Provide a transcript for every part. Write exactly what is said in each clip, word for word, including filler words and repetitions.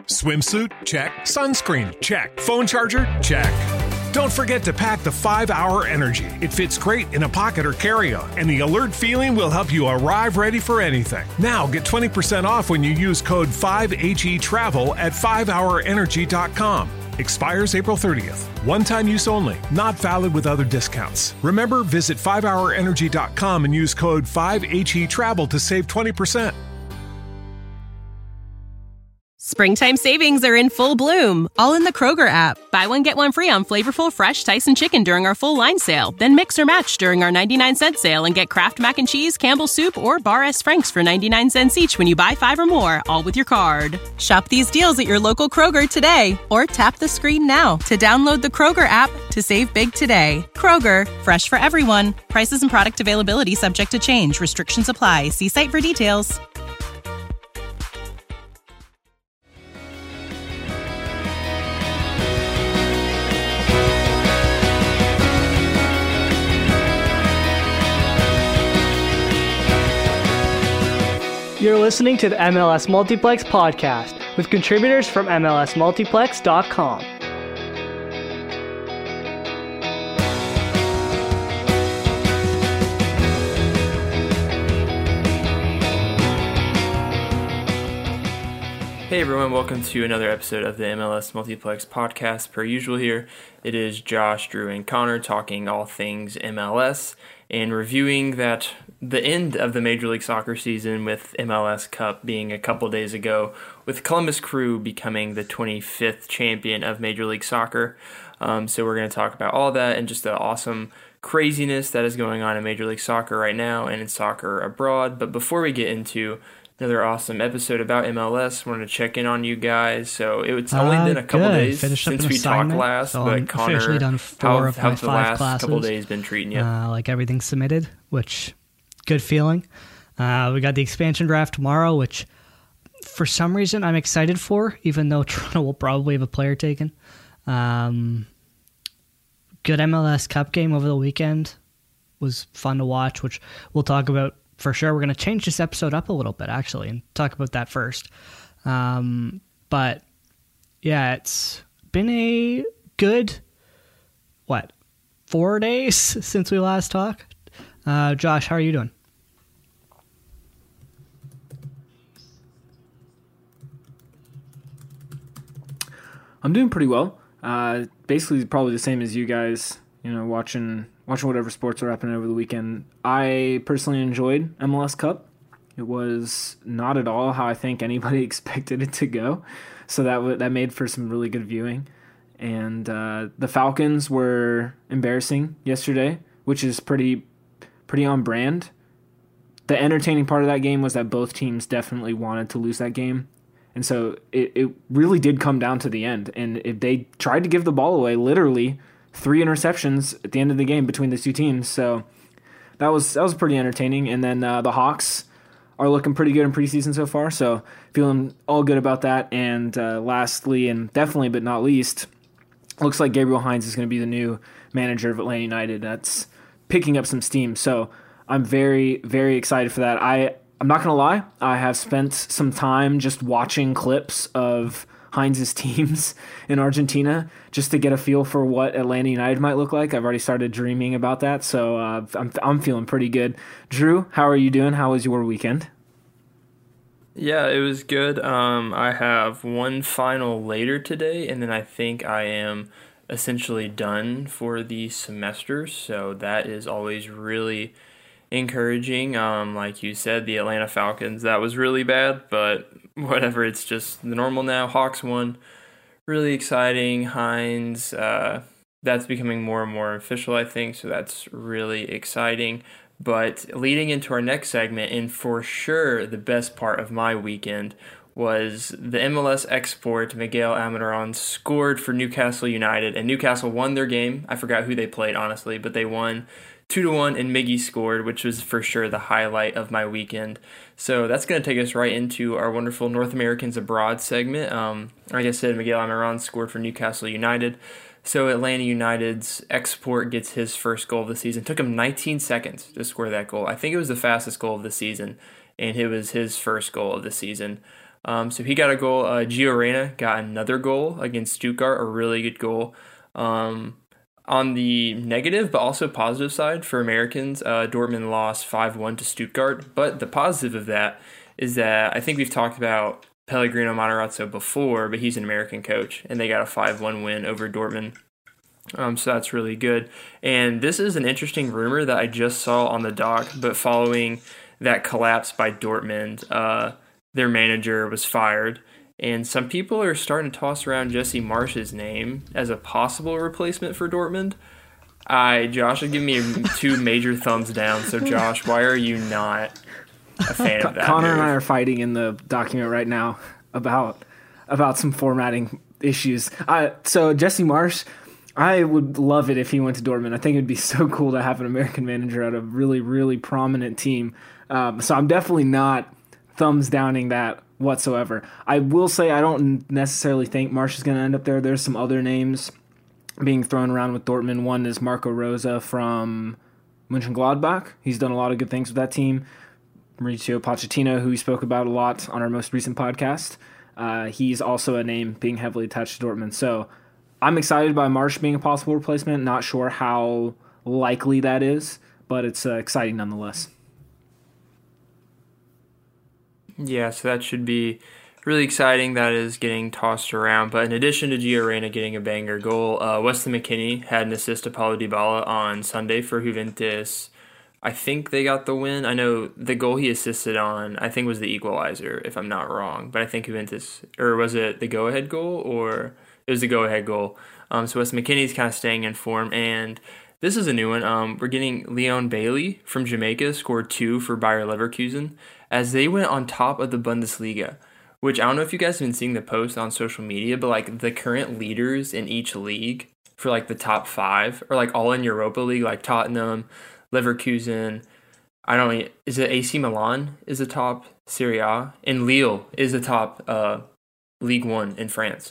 Swimsuit? Check. Sunscreen? Check. Phone charger? Check. Don't forget to pack the five hour Energy. It fits great in a pocket or carry-on, and the alert feeling will help you arrive ready for anything. Now get twenty percent off when you use code five H E travel at five hour energy dot com. Expires April thirtieth. One-time use only. Not valid with other discounts. Remember, visit five hour energy dot com and use code five H E travel to save twenty percent. Springtime savings are in full bloom, all in the Kroger app. Buy one, get one free on flavorful, fresh Tyson chicken during our full line sale. Then mix or match during our ninety-nine cent sale and get Kraft Mac and Cheese, Campbell's Soup, or Bar S. Frank's for ninety-nine cents each when you buy five or more, all with your card. Shop these deals at your local Kroger today, or tap the screen now to download the Kroger app to save big today. Kroger, fresh for everyone. Prices and product availability subject to change. Restrictions apply. See site for details. You're listening to the M L S Multiplex podcast with contributors from M L S multiplex dot com. Hey everyone, welcome to another episode of the M L S Multiplex podcast. Per usual here, it is Josh, Drew, and Connor talking all things M L S and reviewing that the end of the Major League Soccer season with M L S Cup being a couple days ago, with Columbus Crew becoming the twenty-fifth champion of Major League Soccer. Um, so we're going to talk about all that and just the awesome craziness that is going on in Major League Soccer right now and in soccer abroad. But before we get into another awesome episode about M L S, I wanted to check in on you guys. So it's only uh, been a couple good. days Finished since we talked last, so but I'm Connor, officially done four how, of my how's the five last classes. couple days been treating you? Uh, like everything submitted, which good feeling. Uh, we got the expansion draft tomorrow, which for some reason I'm excited for, even though Toronto will probably have a player taken. Um, good M L S Cup game over the weekend was fun to watch, which we'll talk about for sure. We're going to change this episode up a little bit, actually, and talk about that first. Um, but, yeah, it's been a good, what, four days since we last talked? Uh, Josh, how are you doing? I'm doing pretty well. Uh, basically, probably the same as you guys. You know, watching watching whatever sports are happening over the weekend. I personally enjoyed M L S Cup. It was not at all how I think anybody expected it to go. So that w- that made for some really good viewing. And uh, the Falcons were embarrassing yesterday, which is pretty pretty on brand. The entertaining part of that game was that both teams definitely wanted to lose that game. And so it, it really did come down to the end. And if they tried to give the ball away, literally three interceptions at the end of the game between the two teams. So that was that was pretty entertaining. And then uh, the Hawks are looking pretty good in preseason so far. So feeling all good about that. And uh, lastly, and definitely but not least, looks like Gabriel Hines is going to be the new manager of Atlanta United. That's picking up some steam. So I'm very, very excited for that. I I'm not going to lie. I have spent some time just watching clips of Hines' teams in Argentina just to get a feel for what Atlanta United might look like. I've already started dreaming about that, so uh, I'm I'm feeling pretty good. Drew, how are you doing? How was your weekend? Yeah, it was good. Um, I have one final later today, and then I think I am essentially done for the semester, so that is always really encouraging. Um, like you said, the Atlanta Falcons, that was really bad, but whatever, it's just the normal now. Hawks won. Really exciting. Hines, uh, that's becoming more and more official, I think, so that's really exciting. But leading into our next segment, and for sure the best part of my weekend, was the M L S export. Miguel Almiron scored for Newcastle United, and Newcastle won their game. I forgot who they played, honestly, but they won two to one, and Miggy scored, which was for sure the highlight of my weekend. So that's going to take us right into our wonderful North Americans Abroad segment. Um, like I said, Miguel Almiron scored for Newcastle United. So Atlanta United's export gets his first goal of the season. It took him nineteen seconds to score that goal. I think it was the fastest goal of the season, and it was his first goal of the season. Um, so he got a goal. Uh, Gio Reyna got another goal against Stuttgart, a really good goal. Um, on the negative, but also positive side for Americans, uh, Dortmund lost five one to Stuttgart. But the positive of that is that I think we've talked about Pellegrino Matarazzo before, but he's an American coach, and they got a five one win over Dortmund. Um, so that's really good. And this is an interesting rumor that I just saw on the doc, but following that collapse by Dortmund, uh, their manager was fired. And some people are starting to toss around Jesse Marsch's name as a possible replacement for Dortmund. I, Josh would give me two major thumbs down. So, Josh, why are you not a fan of that Connor move? and I are fighting in the document right now about about some formatting issues. Uh, so, Jesse Marsch, I would love it if he went to Dortmund. I think it would be so cool to have an American manager at a really, really prominent team. Um, so I'm definitely not thumbs downing that whatsoever. I will say I don't necessarily think Marsch is going to end up there. There's some other names being thrown around with Dortmund. One is Marco Rosa from Mönchengladbach. He's done a lot of good things with that team. Mauricio Pochettino, who we spoke about a lot on our most recent podcast. Uh, he's also a name being heavily attached to Dortmund. So I'm excited by Marsch being a possible replacement. Not sure how likely that is, but it's uh, exciting nonetheless. Yeah, so that should be really exciting. That is getting tossed around. But in addition to Gio Reyna getting a banger goal, uh, Wesley McKennie had an assist to Paulo Dybala on Sunday for Juventus. I think they got the win. I know the goal he assisted on, I think, was the equalizer, if I'm not wrong. But I think Juventus, or was it the go-ahead goal, or it was the go-ahead goal. Um, so Wesley McKennie's kind of staying in form. And this is a new one. Um, we're getting Leon Bailey from Jamaica, scored two for Bayer Leverkusen, as they went on top of the Bundesliga, which I don't know if you guys have been seeing the post on social media, but like the current leaders in each league for like the top five are like all in Europa League, like Tottenham, Leverkusen. I don't know, is it A C Milan is the top Serie A? And Lille is the top uh, League One in France,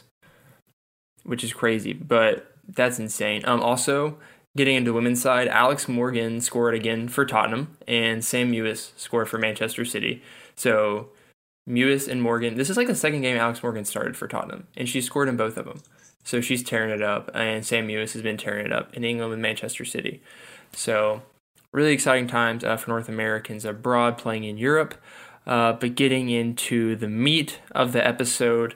which is crazy, but that's insane. Um, also, getting into the women's side, Alex Morgan scored again for Tottenham, and Sam Mewis scored for Manchester City. So Mewis and Morgan, this is like the second game Alex Morgan started for Tottenham, and she scored in both of them. So she's tearing it up, and Sam Mewis has been tearing it up in England and Manchester City. So really exciting times uh, for North Americans abroad playing in Europe. Uh, but getting into the meat of the episode,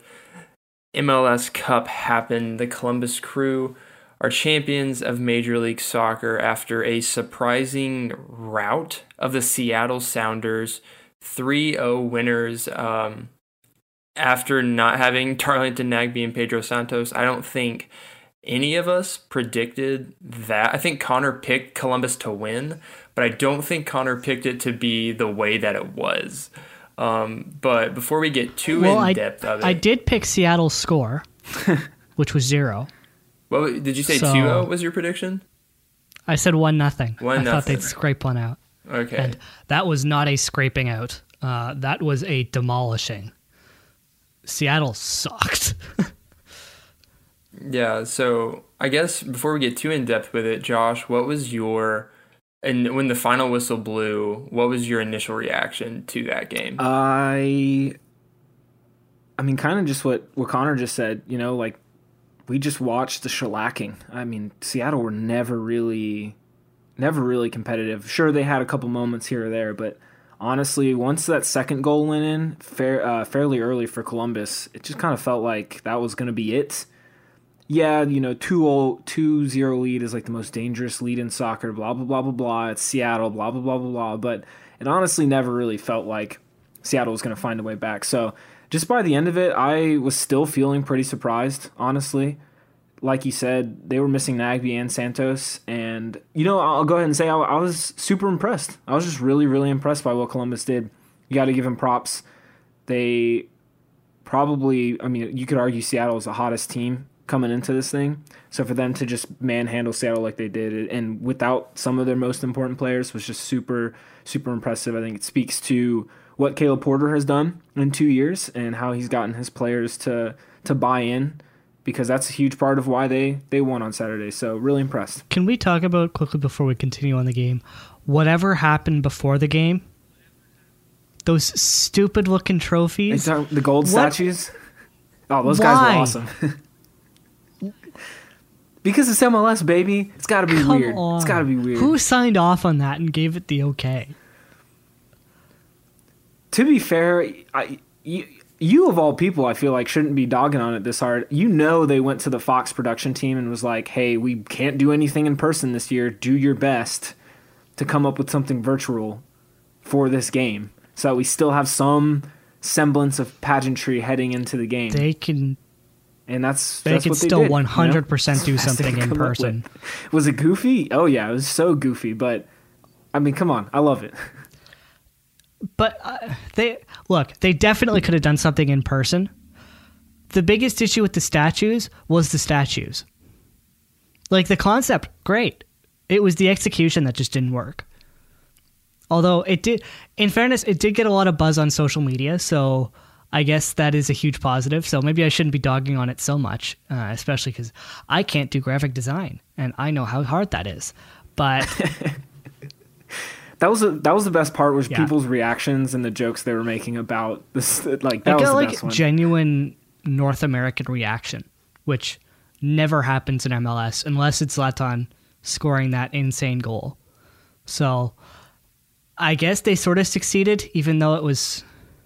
M L S Cup happened. The Columbus Crew are champions of Major League Soccer after a surprising rout of the Seattle Sounders, three oh winners um, after not having Darlington Nagbe and Pedro Santos. I don't think any of us predicted that. I think Connor picked Columbus to win, but I don't think Connor picked it to be the way that it was. Um, but before we get too well, in I, depth of it, I did pick Seattle's score, which was zero. What did you say? So, two oh was your prediction? I said one nothing. One I nothing. thought they'd scrape one out. Okay. And that was not a scraping out. Uh, that was a demolishing. Seattle sucked. Yeah, so I guess before we get too in depth with it, Josh, what was your, and when the final whistle blew, what was your initial reaction to that game? I, I mean, kind of just what, what Connor just said, you know, like we just watched the shellacking. I mean, Seattle were never really, never really competitive. Sure, they had a couple moments here or there, but honestly, once that second goal went in fair, uh, fairly early for Columbus, it just kind of felt like that was going to be it. Yeah, you know, two zero lead is like the most dangerous lead in soccer, blah, blah, blah, blah, blah. It's Seattle, blah, blah, blah, blah, blah. But it honestly never really felt like Seattle was going to find a way back. So just by the end of it, I was still feeling pretty surprised, honestly. Like you said, they were missing Nagbe and Santos. And, you know, I'll go ahead and say I, I was super impressed. I was just really, really impressed by what Columbus did. You got to give them props. They probably, I mean, you could argue Seattle is the hottest team coming into this thing. So for them to just manhandle Seattle like they did, and without some of their most important players, was just super, super impressive. I think it speaks to what Caleb Porter has done in two years and how he's gotten his players to to buy in, because that's a huge part of why they, they won on Saturday. So really impressed. Can we talk about, quickly before we continue on the game, whatever happened before the game? those stupid looking trophies. The gold what? statues? Oh, those Why? guys were awesome. Because it's M L S, baby. It's got to be Come weird. On. It's got to be weird. Who signed off on that and gave it the okay? To be fair, I, you, you of all people, I feel like shouldn't be dogging on it this hard. You know they went to the Fox production team and was like, hey, we can't do anything in person this year. Do your best to come up with something virtual for this game so that we still have some semblance of pageantry heading into the game. They can... And that's they that's could what they still did, one hundred percent you know? do something in person. Was it goofy? Oh, yeah, it was so goofy. But, I mean, come on. I love it. But uh, they look, they definitely could have done something in person. The biggest issue with the statues was the statues. Like, the concept, great. It was the execution that just didn't work. Although it did, in fairness, it did get a lot of buzz on social media, so I guess that is a huge positive. So maybe I shouldn't be dogging on it so much, uh, especially because I can't do graphic design, and I know how hard that is. But that was a, that was the best part, was yeah. people's reactions and the jokes they were making about this. Like that I was got the like best one. Genuine North American reaction, which never happens in M L S unless it's Zlatan scoring that insane goal. So I guess they sort of succeeded, even though it was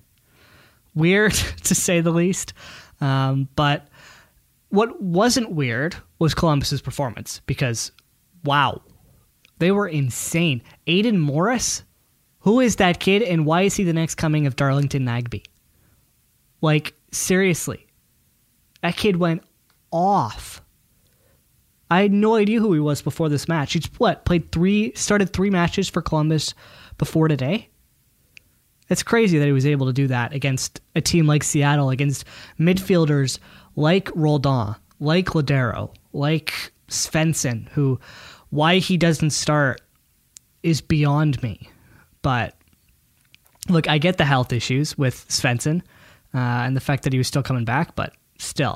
weird to say the least. Um, but what wasn't weird was Columbus's performance, because wow, they were insane. Aiden Morris, who is that kid, and why is he the next coming of Darlington Nagbe? Like, seriously, that kid went off. I had no idea who he was before this match. He's what, played three, started three matches for Columbus before today. It's crazy that he was able to do that against a team like Seattle, against midfielders like Roldan, like Ladero, like Svensson, who, why he doesn't start is beyond me. But look, I get the health issues with Svensson uh, and the fact that he was still coming back, but still.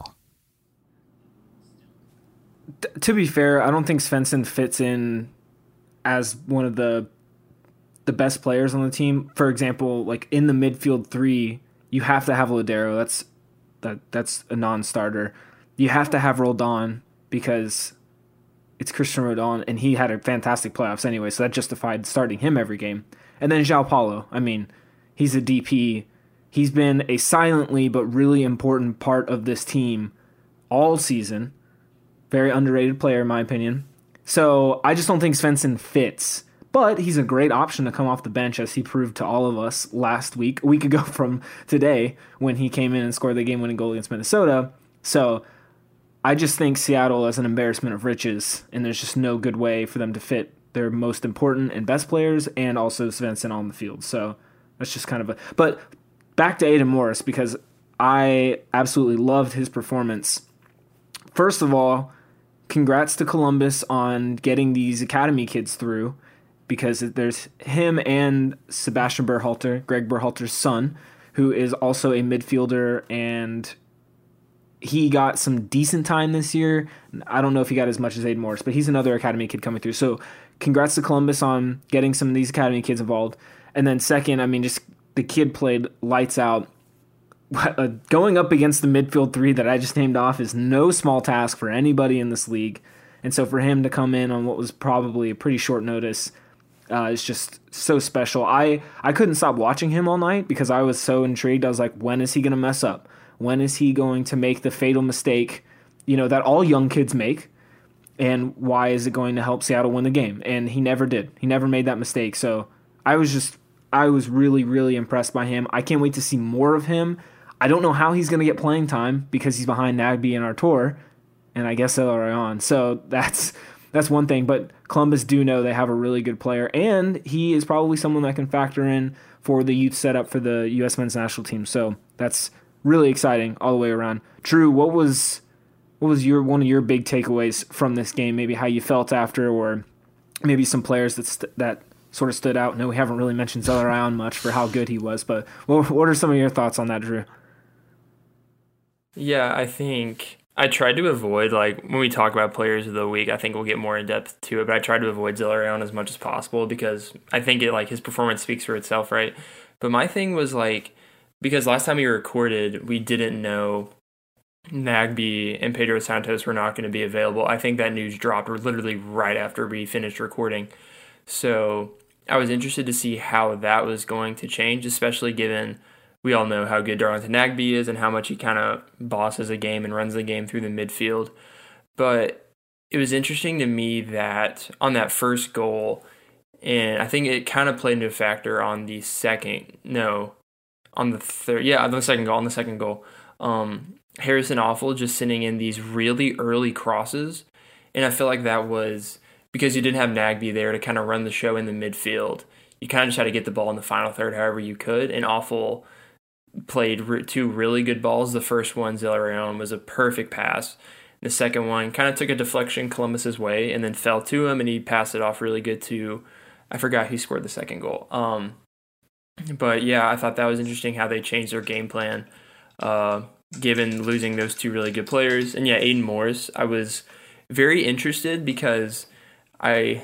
T- to be fair, I don't think Svensson fits in as one of the the best players on the team. For example, like in the midfield three, you have to have Ladero. That's that that's a non-starter. You have to have Roldan because it's Christian Roldan, and he had a fantastic playoffs anyway, so that justified starting him every game. And then João Paulo. I mean, he's a D P. He's been a silently but really important part of this team all season. Very underrated player, in my opinion. So I just don't think Svensson fits. But he's a great option to come off the bench, as he proved to all of us last week, a week ago from today, when he came in and scored the game-winning goal against Minnesota. So I just think Seattle is an embarrassment of riches, and there's just no good way for them to fit their most important and best players and also Svensson on the field. So that's just kind of a... But back to Aiden Morris, because I absolutely loved his performance. First of all, congrats to Columbus on getting these academy kids through, because there's him and Sebastian Berhalter, Greg Berhalter's son, who is also a midfielder, and he got some decent time this year. I don't know if he got as much as Aiden Morris, but he's another academy kid coming through. So congrats to Columbus on getting some of these academy kids involved. And then second, I mean, just the kid played lights out. Uh, going up against the midfield three that I just named off is no small task for anybody in this league. And so for him to come in on what was probably a pretty short notice uh, is just so special. I, I couldn't stop watching him all night because I was so intrigued. I was like, when is he going to mess up? When is he going to make the fatal mistake, you know, that all young kids make? And why is it going to help Seattle win the game? And he never did. He never made that mistake. So I was just, I was really, really impressed by him. I can't wait to see more of him. I don't know how he's going to get playing time because he's behind Nagbe and Artur, and I guess El Rayon. So that's that's one thing. But Columbus do know they have a really good player, and he is probably someone that can factor in for the youth setup for the U S men's national team. So that's really exciting all the way around. Drew, what was what was your one of your big takeaways from this game? Maybe how you felt after, or maybe some players that st- that sort of stood out. No, we haven't really mentioned Zelarayán much for how good he was, but what, what are some of your thoughts on that, Drew? Yeah, I think I tried to avoid, like, when we talk about players of the week, I think we'll get more in depth to it, but I tried to avoid Zelarayán as much as possible because I think it, like, his performance speaks for itself, right? But my thing was like, because last time we recorded, we didn't know Nagbe and Pedro Santos were not going to be available. I think that news dropped literally right after we finished recording. So I was interested to see how that was going to change, especially given we all know how good Darlington Nagbe is and how much he kind of bosses a game and runs the game through the midfield. But it was interesting to me that on that first goal, and I think it kind of played into a factor on the second, no, on the third, yeah, on the second goal, on the second goal, um, Harrison Awful just sending in these really early crosses. And I feel like that was because you didn't have Nagbe there to kind of run the show in the midfield. You kind of just had to get the ball in the final third however you could. And Awful played re- two really good balls. The first one, Zelarayán, was a perfect pass. The second one kind of took a deflection Columbus's way and then fell to him, and he passed it off really good to, I forgot who scored the second goal. Um, but yeah, I thought that was interesting how they changed their game plan, uh, given losing those two really good players. And yeah, Aiden Morris, I was very interested because I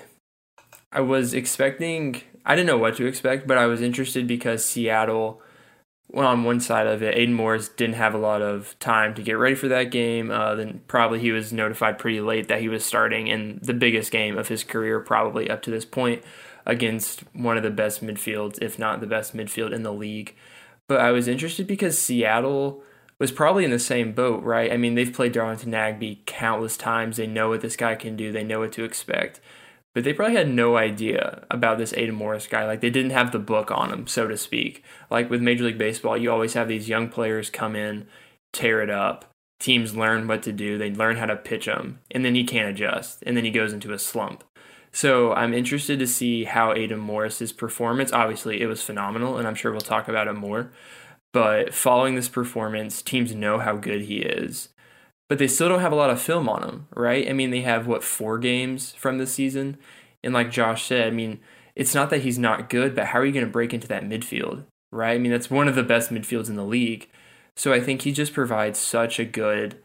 I was expecting, I didn't know what to expect, but I was interested because Seattle, well, on one side of it, Aiden Morris didn't have a lot of time to get ready for that game. Uh, then probably he was notified pretty late that he was starting in the biggest game of his career, probably up to this point, against one of the best midfields, if not the best midfield in the league. But I was interested because Seattle was probably in the same boat, right? I mean, they've played Darlington Nagbe countless times. They know what this guy can do. They know what to expect. But they probably had no idea about this Aiden Morris guy. Like, they didn't have the book on him, so to speak. Like, with Major League Baseball, you always have these young players come in, tear it up. Teams learn what to do. They learn how to pitch him. And then he can't adjust. And then he goes into a slump. So I'm interested to see how Aiden Morris's performance, obviously it was phenomenal, and I'm sure we'll talk about it more. But following this performance, teams know how good he is. But they still don't have a lot of film on him, right? I mean, they have, what, four games from this season? And like Josh said, I mean, it's not that he's not good, but how are you going to break into that midfield, right? I mean, that's one of the best midfields in the league. So I think he just provides such a good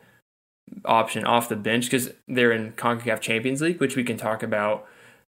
option off the bench because they're in CONCACAF Champions League, which we can talk about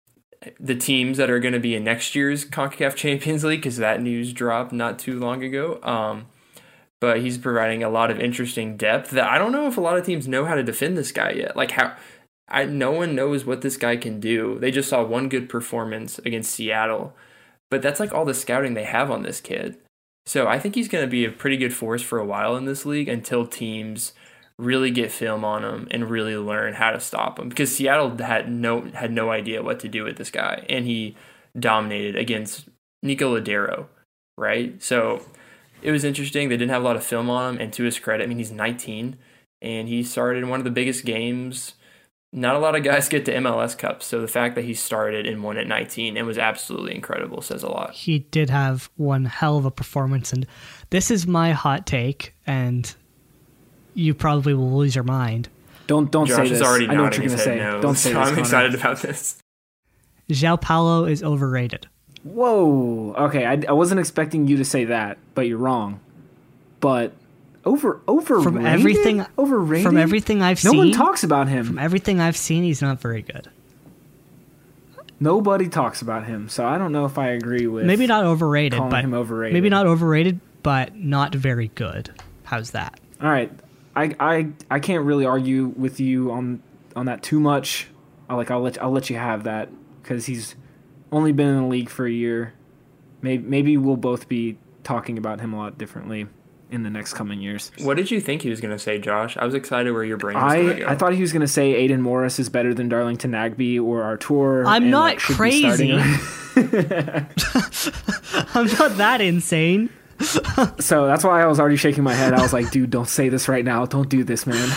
the teams that are going to be in next year's CONCACAF Champions League because that news dropped not too long ago. Um, but he's providing a lot of interesting depth that I don't know if a lot of teams know how to defend this guy yet. Like how I no one knows what this guy can do. They just saw one good performance against Seattle, but that's like all the scouting they have on this kid. So I think he's going to be a pretty good force for a while in this league until teams really get film on him and really learn how to stop him. Because Seattle had no had no idea what to do with this guy, and he dominated against Nico Lodeiro, right? So it was interesting. They didn't have a lot of film on him, and to his credit, I mean, he's nineteen, and he started in one of the biggest games. Not a lot of guys get to M L S Cups, so the fact that he started and won at nineteen and was absolutely incredible says a lot. He did have one hell of a performance, and this is my hot take, and you probably will lose your mind. Don't don't Josh say this. Is already I know what you're going to say. No. Don't say so this. I'm Connor. excited about this. João Paulo is overrated. Whoa. Okay, I, I wasn't expecting you to say that, but you're wrong. But over overrated. From everything, overrated. From everything I've no seen, no one talks about him. From everything I've seen, he's not very good. Nobody talks about him, so I don't know if I agree with. Maybe not overrated, calling but him overrated. maybe not overrated, but not very good. How's that? All right. I, I, I can't really argue with you on on that too much. I like I'll let I'll let you have that because he's only been in the league for a year. Maybe maybe we'll both be talking about him a lot differently in the next coming years. What did you think he was going to say, Josh? I was excited where your brain was going to I go. I thought he was going to say Aiden Morris is better than Darlington Nagbe or Artur. I'm and, not like, should be crazy. starting. I'm not that insane. So that's why I was already shaking my head. I was like, dude, don't say this right now. Don't do this, man.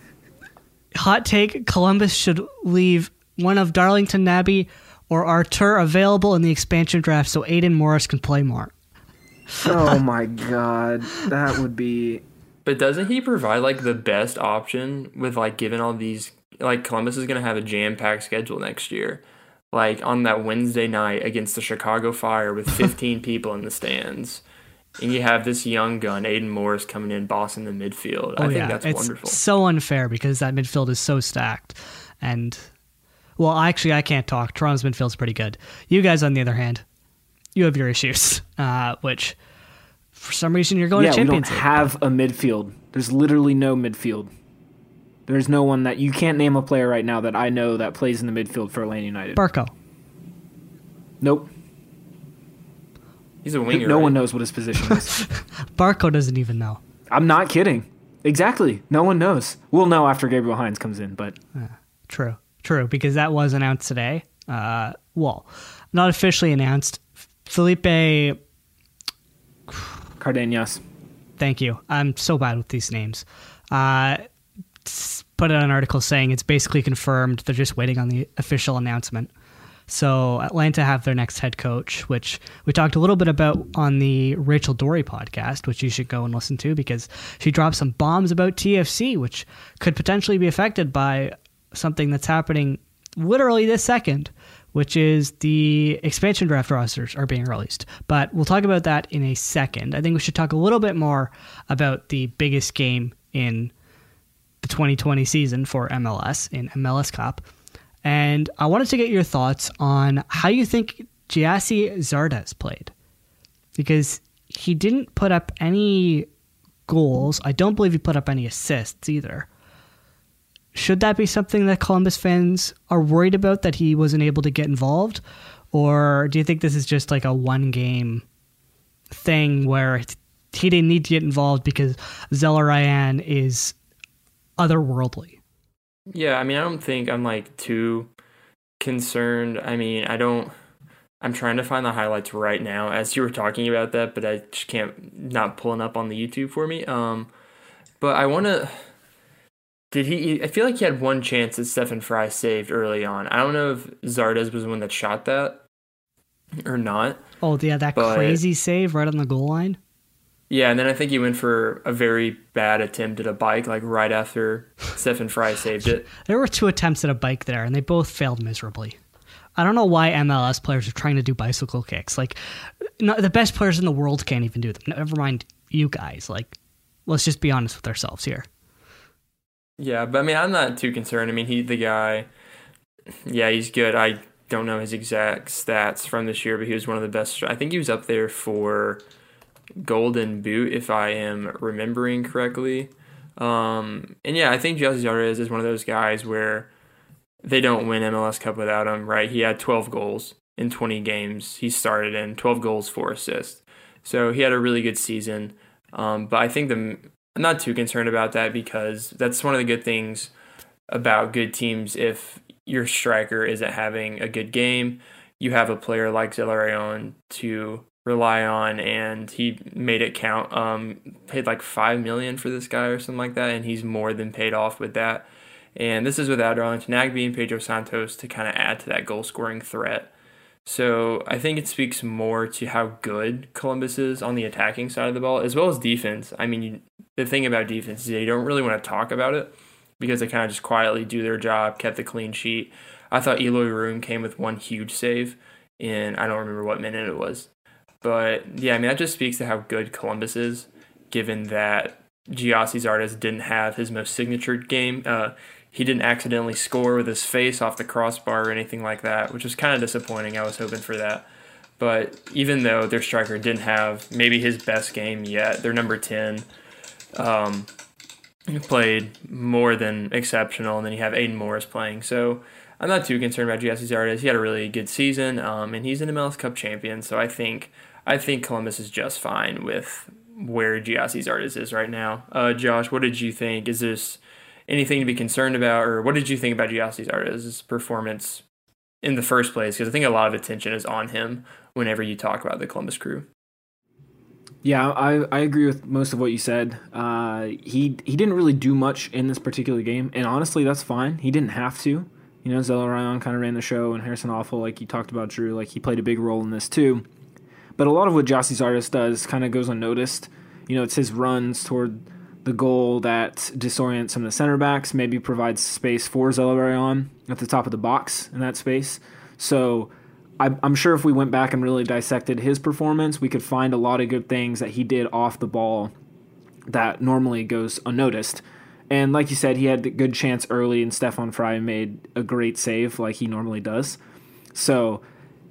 Hot take, Columbus should leave one of Darlington Nagbe or Artur available in the expansion draft so Aiden Morris can play more. Oh my god. That would be... But doesn't he provide like the best option with like given all these, like Columbus is going to have a jam-packed schedule next year. Like on that Wednesday night against the Chicago Fire with fifteen people in the stands. And you have this young gun, Aiden Morris, coming in, bossing the midfield. Oh, I think yeah. that's it's wonderful. So unfair because that midfield is so stacked. And, well, actually, I can't talk. Toronto's midfield's pretty good. You guys, on the other hand, you have your issues, uh, which for some reason you're going yeah, to Champions League. League. Yeah, we don't have a midfield. There's literally no midfield. There's no one that you can't name a player right now that I know that plays in the midfield for Atlanta United. Barco. Nope. He's a winger. No right? one knows what his position is. Barco doesn't even know. I'm not kidding. Exactly. No one knows. We'll know after Gabriel Hines comes in, but Uh, true, true, because that was announced today. Uh, well, not officially announced. Felipe, Cardenas. thank you. I'm so bad with these names. Uh, s- put out an article saying it's basically confirmed. They're just waiting on the official announcement. So Atlanta have their next head coach, which we talked a little bit about on the Rachel Dory podcast, which you should go and listen to because she dropped some bombs about T F C, which could potentially be affected by something that's happening literally this second, which is the expansion draft rosters are being released. But we'll talk about that in a second. I think we should talk a little bit more about the biggest game in the twenty twenty season for M L S in M L S Cup. And I wanted to get your thoughts on how you think Gyasi Zardes played. Because he didn't put up any goals. I don't believe he put up any assists either. Should that be something that Columbus fans are worried about, that he wasn't able to get involved? Or do you think this is just like a one-game thing where he didn't need to get involved because Zelarayan is otherworldly? Yeah, I mean, I don't think I'm like too concerned. I mean, I don't. I'm trying to find the highlights right now as you were talking about that, but I just can't not pulling up on the YouTube for me. Um, but I want to. Did he? I feel like he had one chance that Stefan Fry saved early on. I don't know if Zardes was the one that shot that or not. Oh, yeah, that but, crazy save right on the goal line. Yeah, and then I think he went for a very bad attempt at a bike, like right after Stefan Fry saved it. There were two attempts at a bike there, and they both failed miserably. I don't know why M L S players are trying to do bicycle kicks. Like, no, the best players in the world can't even do them. Never mind you guys. Like, let's just be honest with ourselves here. Yeah, but I mean, I'm not too concerned. I mean, he, the guy, yeah, he's good. I don't know his exact stats from this year, but he was one of the best. I think he was up there for Golden Boot, if I am remembering correctly. Um, and yeah, I think Gyasi Zardes is one of those guys where they don't win M L S Cup without him, right? He had twelve goals in twenty games he started in, twelve goals, four assists. So he had a really good season. Um, but I think the I'm not too concerned about that because that's one of the good things about good teams. If your striker isn't having a good game, you have a player like Zelarayan to rely on, and he made it count. Um, paid like five million for this guy or something like that, and he's more than paid off with that. And this is without Darlington Nagbe and Pedro Santos to kind of add to that goal scoring threat. So I think it speaks more to how good Columbus is on the attacking side of the ball, as well as defense. I mean, you, the thing about defense is you don't really want to talk about it because they kind of just quietly do their job, kept the clean sheet. I thought Eloy Room came with one huge save, and I don't remember what minute it was. But yeah, I mean, that just speaks to how good Columbus is, given that Gyasi Zardes didn't have his most signature game. Uh, he didn't accidentally score with his face off the crossbar or anything like that, which was kind of disappointing. I was hoping for that. But even though their striker didn't have maybe his best game yet, their number ten um, played more than exceptional, and then you have Aiden Morris playing. So I'm not too concerned about Gyasi Zardes. He had a really good season, um, and he's an M L S Cup champion, so I think I think Columbus is just fine with where Gyasi Zardes is right now. Uh, Josh, what did you think? Is this anything to be concerned about, or what did you think about Gyasi Zardes' performance in the first place? Because I think a lot of attention is on him whenever you talk about the Columbus Crew. Yeah, I, I agree with most of what you said. Uh, he he didn't really do much in this particular game, and honestly, that's fine. He didn't have to. You know, Zelarayan kind of ran the show, and Harrison Awful, like you talked about, Drew, like he played a big role in this too. But a lot of what Gyasi Zardes does kind of goes unnoticed. You know, it's his runs toward the goal that disorients some of the center backs, maybe provides space for Zelarayan at the top of the box in that space. So I'm sure if we went back and really dissected his performance, we could find a lot of good things that he did off the ball that normally goes unnoticed. And like you said, he had a good chance early, and Stefan Fry made a great save like he normally does. So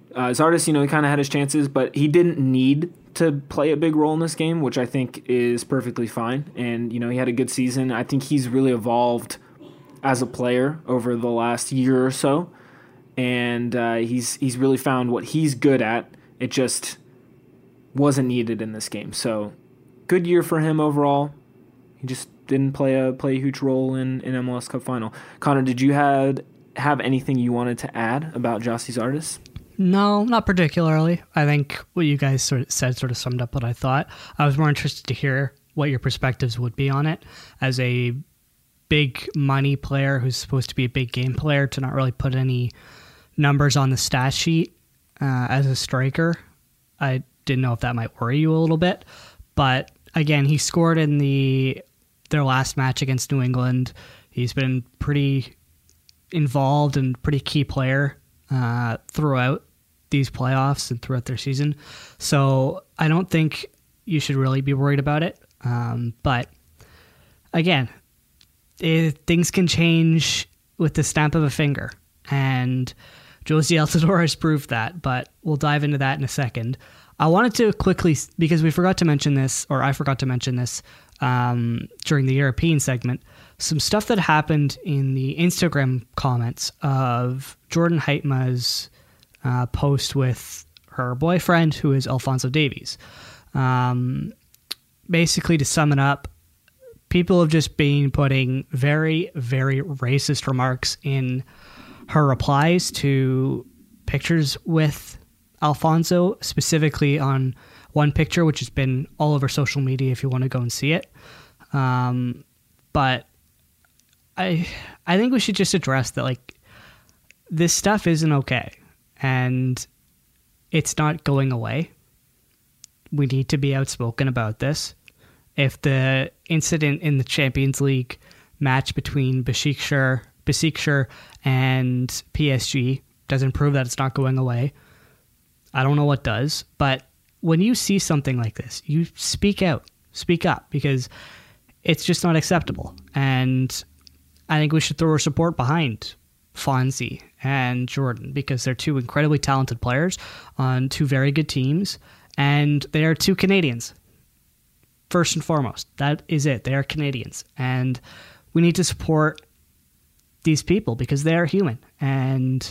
Uh, Zardes, you know, he kind of had his chances, but he didn't need to play a big role in this game, which I think is perfectly fine. And, you know, he had a good season. I think he's really evolved as a player over the last year or so. And uh, he's he's really found what he's good at. It just wasn't needed in this game. So, good year for him overall. He just didn't play a play a huge role in, in M L S Cup Final. Connor, did you have, have anything you wanted to add about Gyasi Zardes? No, not particularly. I think what you guys sort of said sort of summed up what I thought. I was more interested to hear what your perspectives would be on it as a big money player who's supposed to be a big game player to not really put any numbers on the stat sheet uh, as a striker. I didn't know if that might worry you a little bit, but again, he scored in the their last match against New England. He's been pretty involved and pretty key player uh, throughout these playoffs and throughout their season. So I don't think you should really be worried about it. Um, but again, it, things can change with the snap of a finger. And Jozy Altidore has proved that, but we'll dive into that in a second. I wanted to quickly, because we forgot to mention this, or I forgot to mention this um, during the European segment, some stuff that happened in the Instagram comments of Jordyn Huitema's uh, post with her boyfriend, who is Alphonso Davies. Um, basically, to sum it up, people have just been putting very, very racist remarks in her replies to pictures with Alphonso, specifically on one picture, which has been all over social media if you want to go and see it. Um, but I I think we should just address that, like, this stuff isn't okay, and it's not going away. We need to be outspoken about this. If the incident in the Champions League match between Besiktas, Besiktas and P S G doesn't prove that it's not going away, I don't know what does. But when you see something like this, you speak out, speak up, because it's just not acceptable. And I think we should throw our support behind Fonzie and Jordyn, because they're two incredibly talented players on two very good teams, and they are two Canadians. First and foremost, that is it. They are Canadians, and we need to support these people because they are human. And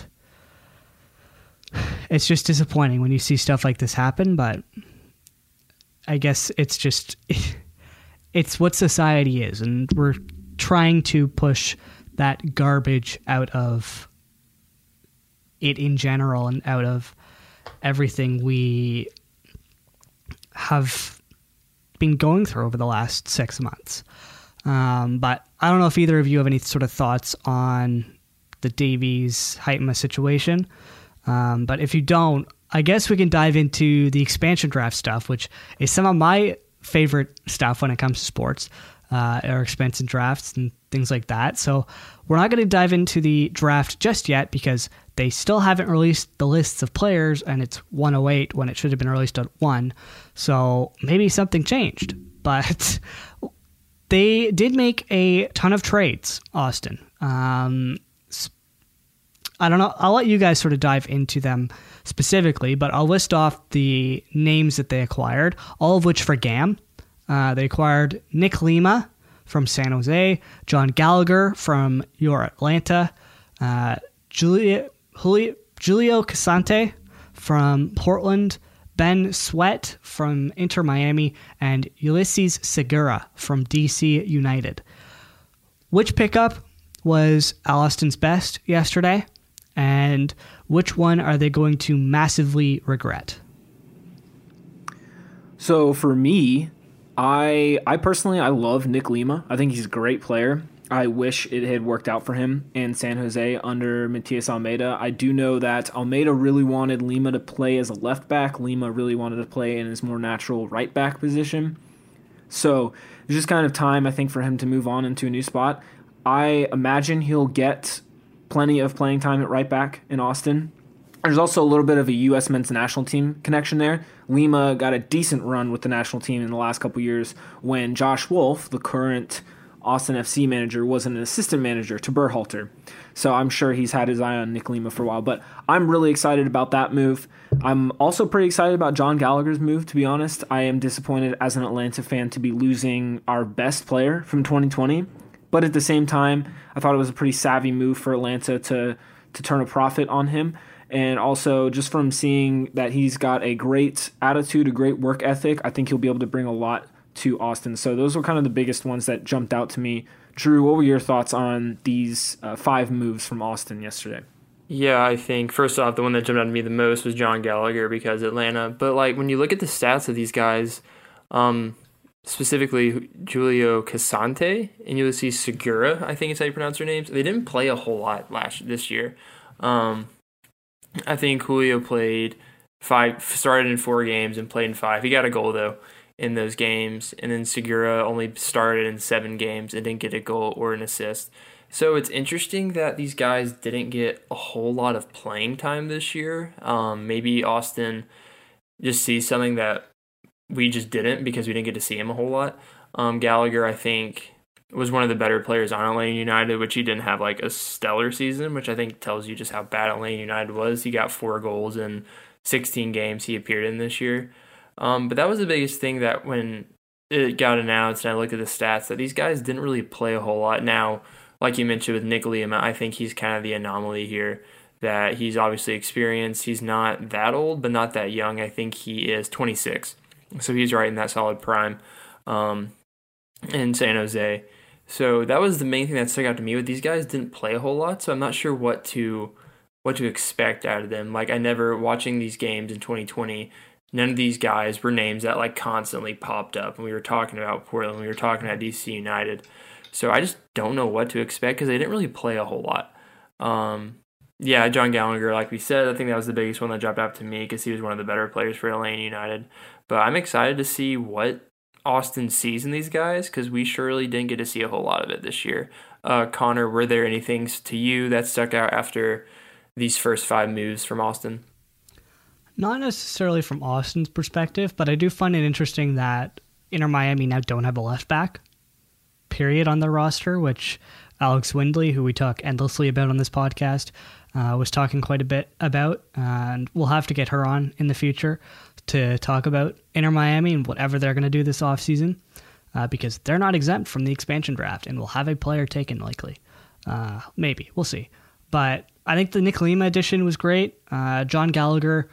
it's just disappointing when you see stuff like this happen, but I guess it's just it's what society is, and we're trying to push that garbage out of it in general and out of everything we have been going through over the last six months. Um, but I don't know if either of you have any sort of thoughts on the Davies Huitema situation. Um, but if you don't, I guess we can dive into the expansion draft stuff, which is some of my favorite stuff when it comes to sports, uh, or expansion drafts and things like that. So we're not going to dive into the draft just yet because they still haven't released the lists of players, and it's one oh eight when it should have been released at one. So maybe something changed, but they did make a ton of trades, Austin. Um, I don't know. I'll let you guys sort of dive into them specifically, but I'll list off the names that they acquired, all of which for G A M. Uh, they acquired Nick Lima from San Jose, John Gallagher from your Atlanta, uh, Julio, Julio, Julio Casante from Portland, Ben Sweat from Inter Miami, and Ulysses Segura from D C United. Which pickup was Alliston's best yesterday? And which one are they going to massively regret? So for me, I I personally, I love Nick Lima. I think he's a great player. I wish it had worked out for him in San Jose under Matias Almeida. I do know that Almeida really wanted Lima to play as a left back. Lima really wanted to play in his more natural right back position. So it's just kind of time, I think, for him to move on into a new spot. I imagine he'll get plenty of playing time at right back in Austin. There's also a little bit of a U S men's national team connection there. Lima got a decent run with the national team in the last couple years when Josh Wolf, the current Austin F C manager was an assistant manager to Berhalter. So I'm sure he's had his eye on Nick Lima for a while. But I'm really excited about that move. I'm also pretty excited about John Gallagher's move, to be honest. I am disappointed as an Atlanta fan to be losing our best player from twenty twenty. But at the same time, I thought it was a pretty savvy move for Atlanta to, to turn a profit on him. And also, just from seeing that he's got a great attitude, a great work ethic, I think he'll be able to bring a lot to Austin. So those were kind of the biggest ones that jumped out to me. Drew, what were your thoughts on these uh, five moves from Austin yesterday? Yeah, I think, first off, the one that jumped out to me the most was John Gallagher because Atlanta. But, like, when you look at the stats of these guys, um, specifically Julio Casante and Ulysses Segura, I think is how you pronounce their names, they didn't play a whole lot last this year. Um, I think Julio played five, started in four games and played in five. He got a goal, though, in those games. And then Segura only started in seven games and didn't get a goal or an assist. So it's interesting that these guys didn't get a whole lot of playing time this year. Um, maybe Austin just sees something that we just didn't because we didn't get to see him a whole lot. Um, Gallagher, I think, was one of the better players on Atlanta United, which he didn't have like a stellar season, which I think tells you just how bad Atlanta United was. He got four goals in sixteen games he appeared in this year. Um, but that was the biggest thing that when it got announced and I looked at the stats, that these guys didn't really play a whole lot. Now, like you mentioned with Nick Lima, I think he's kind of the anomaly here, that he's obviously experienced. He's not that old, but not that young. I think he is twenty-six. So he's right in that solid prime um, in San Jose. So that was the main thing that stuck out to me. With these guys didn't play a whole lot, so I'm not sure what to what to expect out of them. Like, I never, watching these games in twenty twenty, none of these guys were names that like constantly popped up. And we were talking about Portland, we were talking about D C United. So I just don't know what to expect because they didn't really play a whole lot. Um, yeah, John Gallagher, like we said, I think that was the biggest one that jumped out to me because he was one of the better players for Atlanta United. But I'm excited to see what Austin sees in these guys because we surely didn't get to see a whole lot of it this year. Uh, Connor, were there any things to you that stuck out after these first five moves from Austin? Not necessarily from Austin's perspective, but I do find it interesting that Inter Miami now don't have a left back, period, on the roster, which Alex Windley, who we talk endlessly about on this podcast, uh, was talking quite a bit about, and we'll have to get her on in the future to talk about Inter Miami and whatever they're going to do this offseason, uh, because they're not exempt from the expansion draft and will have a player taken likely. Uh, maybe. We'll see. But I think the Nick Lima addition was great. Uh, John Gallagher,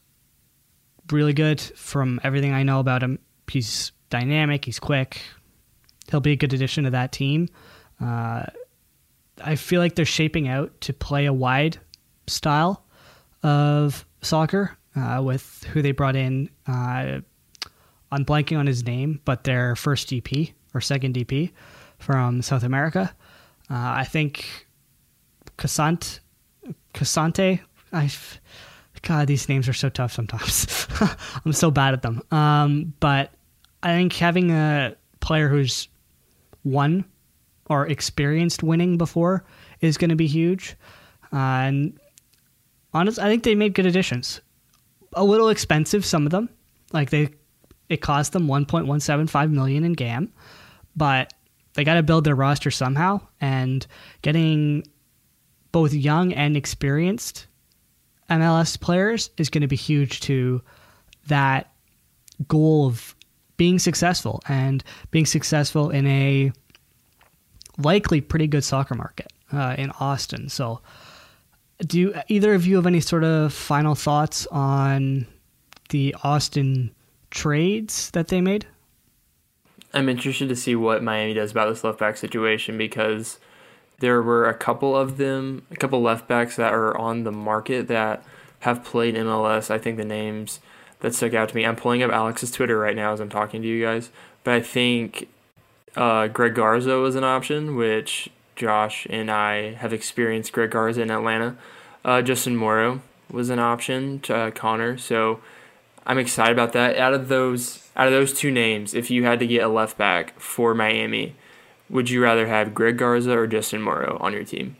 really good from everything I know about him. He's dynamic. He's quick. He'll be a good addition to that team. Uh, I feel like they're shaping out to play a wide style of soccer uh, with who they brought in. Uh, I'm blanking on his name, but their first D P or second D P from South America. Uh, I think Casante, Casante, I, God, these names are so tough sometimes. I'm so bad at them. Um, but I think having a player who's won or experienced winning before is going to be huge. Uh, and honest, I think they made good additions. A little expensive, some of them. Like they, it cost them one point one seven five million in G A M, but they got to build their roster somehow. And getting both young and experienced M L S players is going to be huge to that goal of being successful and being successful in a likely pretty good soccer market uh, in Austin. So do you, either of you have any sort of final thoughts on the Austin trades that they made? I'm interested to see what Miami does about this left back situation because there were a couple of them, a couple left backs that are on the market that have played M L S. I think the names that stuck out to me, I'm pulling up Alex's Twitter right now as I'm talking to you guys, but I think uh, Greg Garza was an option, which Josh and I have experienced Greg Garza in Atlanta. Uh, Justin Morrow was an option to uh, Connor, so I'm excited about that. Out of those, out of those two names, if you had to get a left back for Miami, would you rather have Greg Garza or Justin Morrow on your team?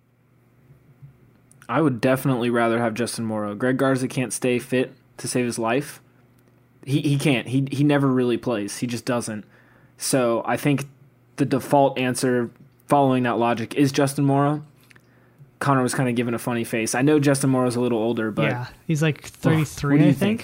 I would definitely rather have Justin Morrow. Greg Garza can't stay fit to save his life. He he can't. He he never really plays. He just doesn't. So I think the default answer following that logic is Justin Morrow. Connor was kind of giving a funny face. I know Justin Morrow's a little older, but yeah, he's like thirty-three, oh, I think. think.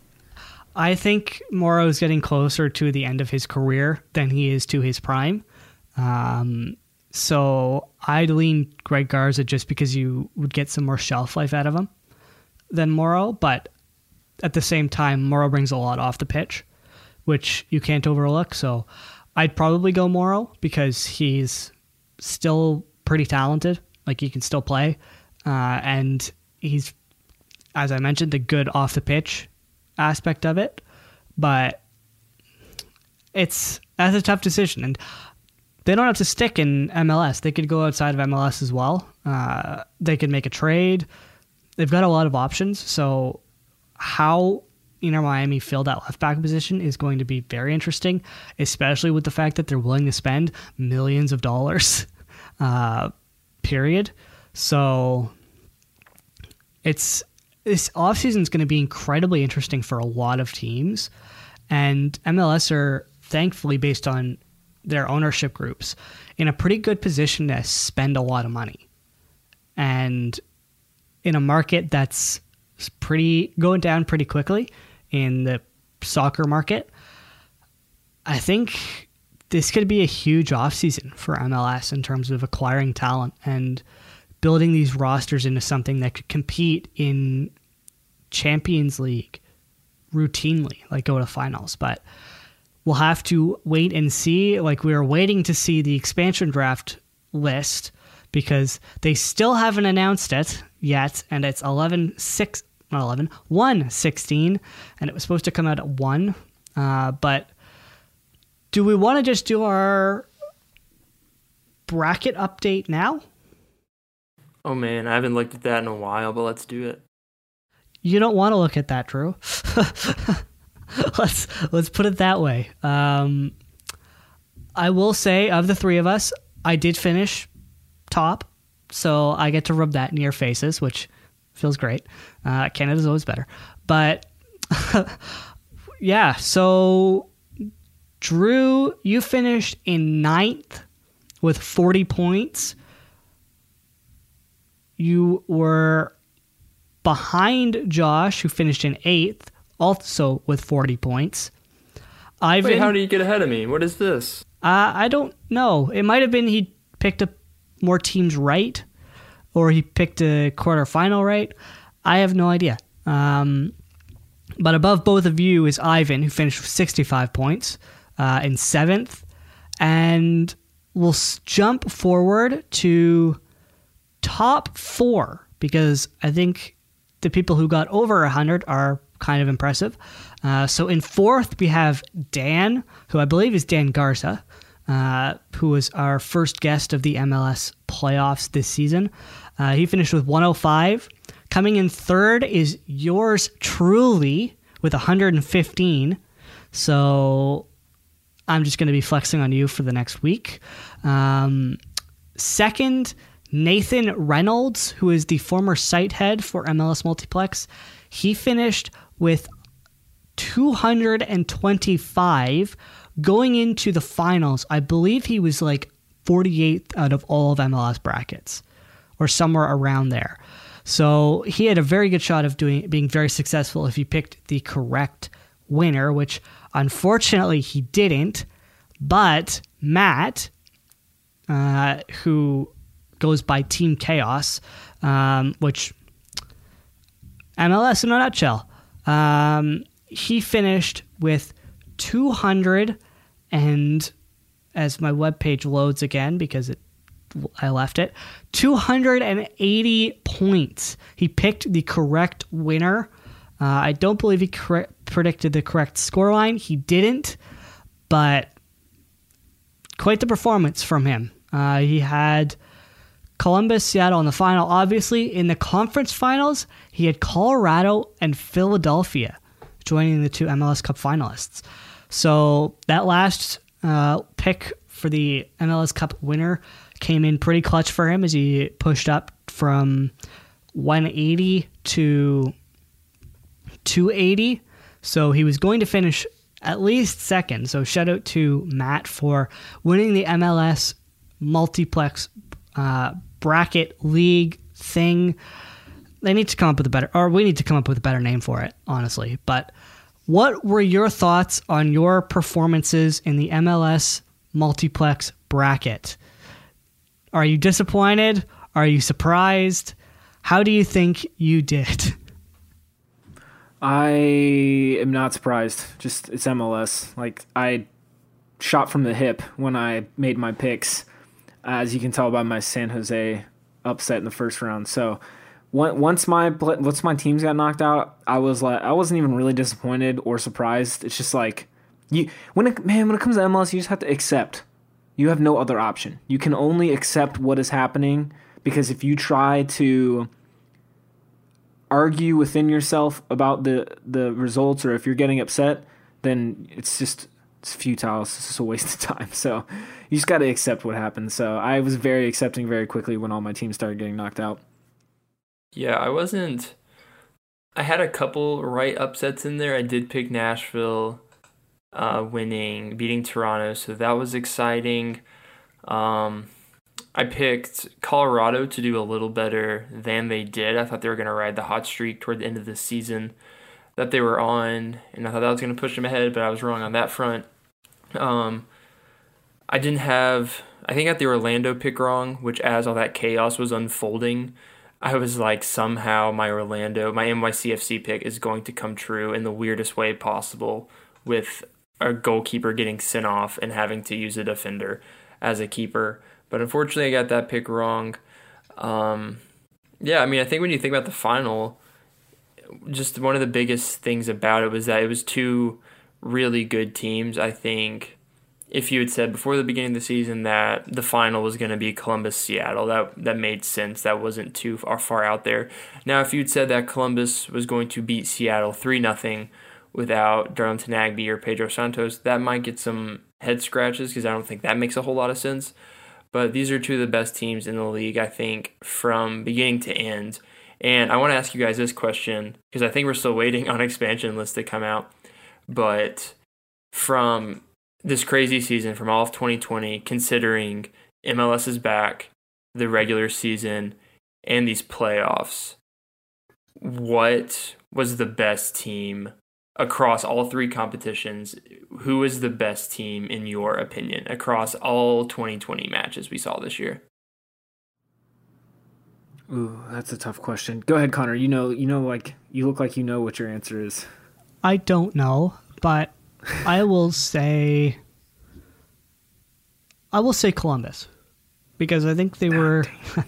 I think Morrow's getting closer to the end of his career than he is to his prime. Um, so I'd lean Greg Garza just because you would get some more shelf life out of him than Morrow. But at the same time, Morrow brings a lot off the pitch, which you can't overlook. So I'd probably go Morrow because he's still pretty talented. Like, he can still play. Uh, and he's, as I mentioned, the good off the pitch aspect of it. But it's that's a tough decision. And they don't have to stick in M L S. They could go outside of M L S as well. Uh, they could make a trade. They've got a lot of options. So how Inter Miami fill that left back position is going to be very interesting, especially with the fact that they're willing to spend millions of dollars, uh, period. So it's this offseason is going to be incredibly interesting for a lot of teams. And M L S are, thankfully, based on their ownership groups, in a pretty good position to spend a lot of money. And in a market that's pretty going down pretty quickly in the soccer market, I think this could be a huge offseason for M L S in terms of acquiring talent and building these rosters into something that could compete in Champions League routinely, like go to finals. But we'll have to wait and see. Like, we are waiting to see the expansion draft list because they still haven't announced it yet, and it's eleven six, not eleven, one sixteen, and it was supposed to come out at one. Uh, but do we want to just do our bracket update now? Oh man, I haven't looked at that in a while, but let's do it. You don't want to look at that, Drew. let's let's put it that way. Um, I will say, of the three of us, I did finish top, so I get to rub that in your faces, which feels great. Uh, Canada's always better. But yeah, so Drew, you finished in ninth with forty points. You were behind Josh, who finished in eighth, also with forty points. Ivan, Wait, how do you get ahead of me? What is this? Uh, I don't know. It might have been he picked up more teams right, or he picked a quarterfinal right. I have no idea. Um, but above both of you is Ivan, who finished with sixty-five points uh, in seventh. And we'll s- jump forward to top four, because I think the people who got over one hundred are kind of impressive. Uh, so in fourth, we have Dan, who I believe is Dan Garza, uh, who was our first guest of the M L S playoffs this season. Uh, he finished with one oh five. Coming in third is yours truly with one hundred fifteen. So I'm just going to be flexing on you for the next week. Um, second, Nathan Reynolds, who is the former site head for M L S Multiplex. He finished with two hundred twenty-five going into the finals. I believe he was like forty-eighth out of all of M L S brackets, or somewhere around there. So he had a very good shot of doing being very successful if he picked the correct winner, which unfortunately he didn't. But Matt, uh, who goes by Team Chaos, um, which M L S in a nutshell. Um, he finished with two hundred, and as my webpage loads again, because it I left it, two hundred eighty points. He picked the correct winner. Uh, I don't believe he cor- predicted the correct scoreline. He didn't, but quite the performance from him. Uh, he had Columbus, Seattle in the final. Obviously, in the conference finals, he had Colorado and Philadelphia joining the two M L S Cup finalists. So that last uh, pick for the M L S Cup winner came in pretty clutch for him as he pushed up from one eighty to two eighty. So he was going to finish at least second. So shout out to Matt for winning the M L S multiplex uh, bracket league thing. They need to come up with a better, or we need to come up with a better name for it, honestly. But what were your thoughts on your performances in the M L S multiplex bracket? Are you disappointed? Are you surprised? How do you think you did? I am not surprised. Just, it's M L S. Like, I shot from the hip when I made my picks, as you can tell by my San Jose upset in the first round. So once my once my teams got knocked out, I was like, I wasn't even really disappointed or surprised. It's just like, you when it, man, when it comes to M L S, you just have to accept. You have no other option. You can only accept what is happening, because if you try to argue within yourself about the, the results, or if you're getting upset, then it's just it's futile. It's just a waste of time. So you just got to accept what happens. So I was very accepting very quickly when all my teams started getting knocked out. Yeah, I wasn't... I had a couple right upsets in there. I did pick Nashville uh, winning, beating Toronto, so that was exciting. Um... I picked Colorado to do a little better than they did. I thought they were going to ride the hot streak toward the end of the season that they were on, and I thought that was going to push them ahead, but I was wrong on that front. Um, I didn't have... I think I got the Orlando pick wrong, which as all that chaos was unfolding, I was like, somehow my Orlando, my N Y C F C pick is going to come true in the weirdest way possible, with a goalkeeper getting sent off and having to use a defender as a keeper. But unfortunately, I got that pick wrong. Um, yeah, I mean, I think when you think about the final, just one of the biggest things about it was that it was two really good teams. I think if you had said before the beginning of the season that the final was going to be Columbus-Seattle, that that made sense. That wasn't too far, far out there. Now, if you'd said that Columbus was going to beat Seattle three nothing without Darlington Nagbe or Pedro Santos, that might get some head scratches, because I don't think that makes a whole lot of sense. But these are two of the best teams in the league, I think, from beginning to end. And I want to ask you guys this question, because I think we're still waiting on expansion lists to come out. But from this crazy season, from all of twenty twenty, considering M L S is back, the regular season, and these playoffs, what was the best team across all three competitions? Who is the best team, in your opinion, across all twenty twenty matches we saw this year? Ooh, that's a tough question. Go ahead, Connor. You know, you know, like you look like you know what your answer is. I don't know, but I will say, I will say Columbus, because I think they were,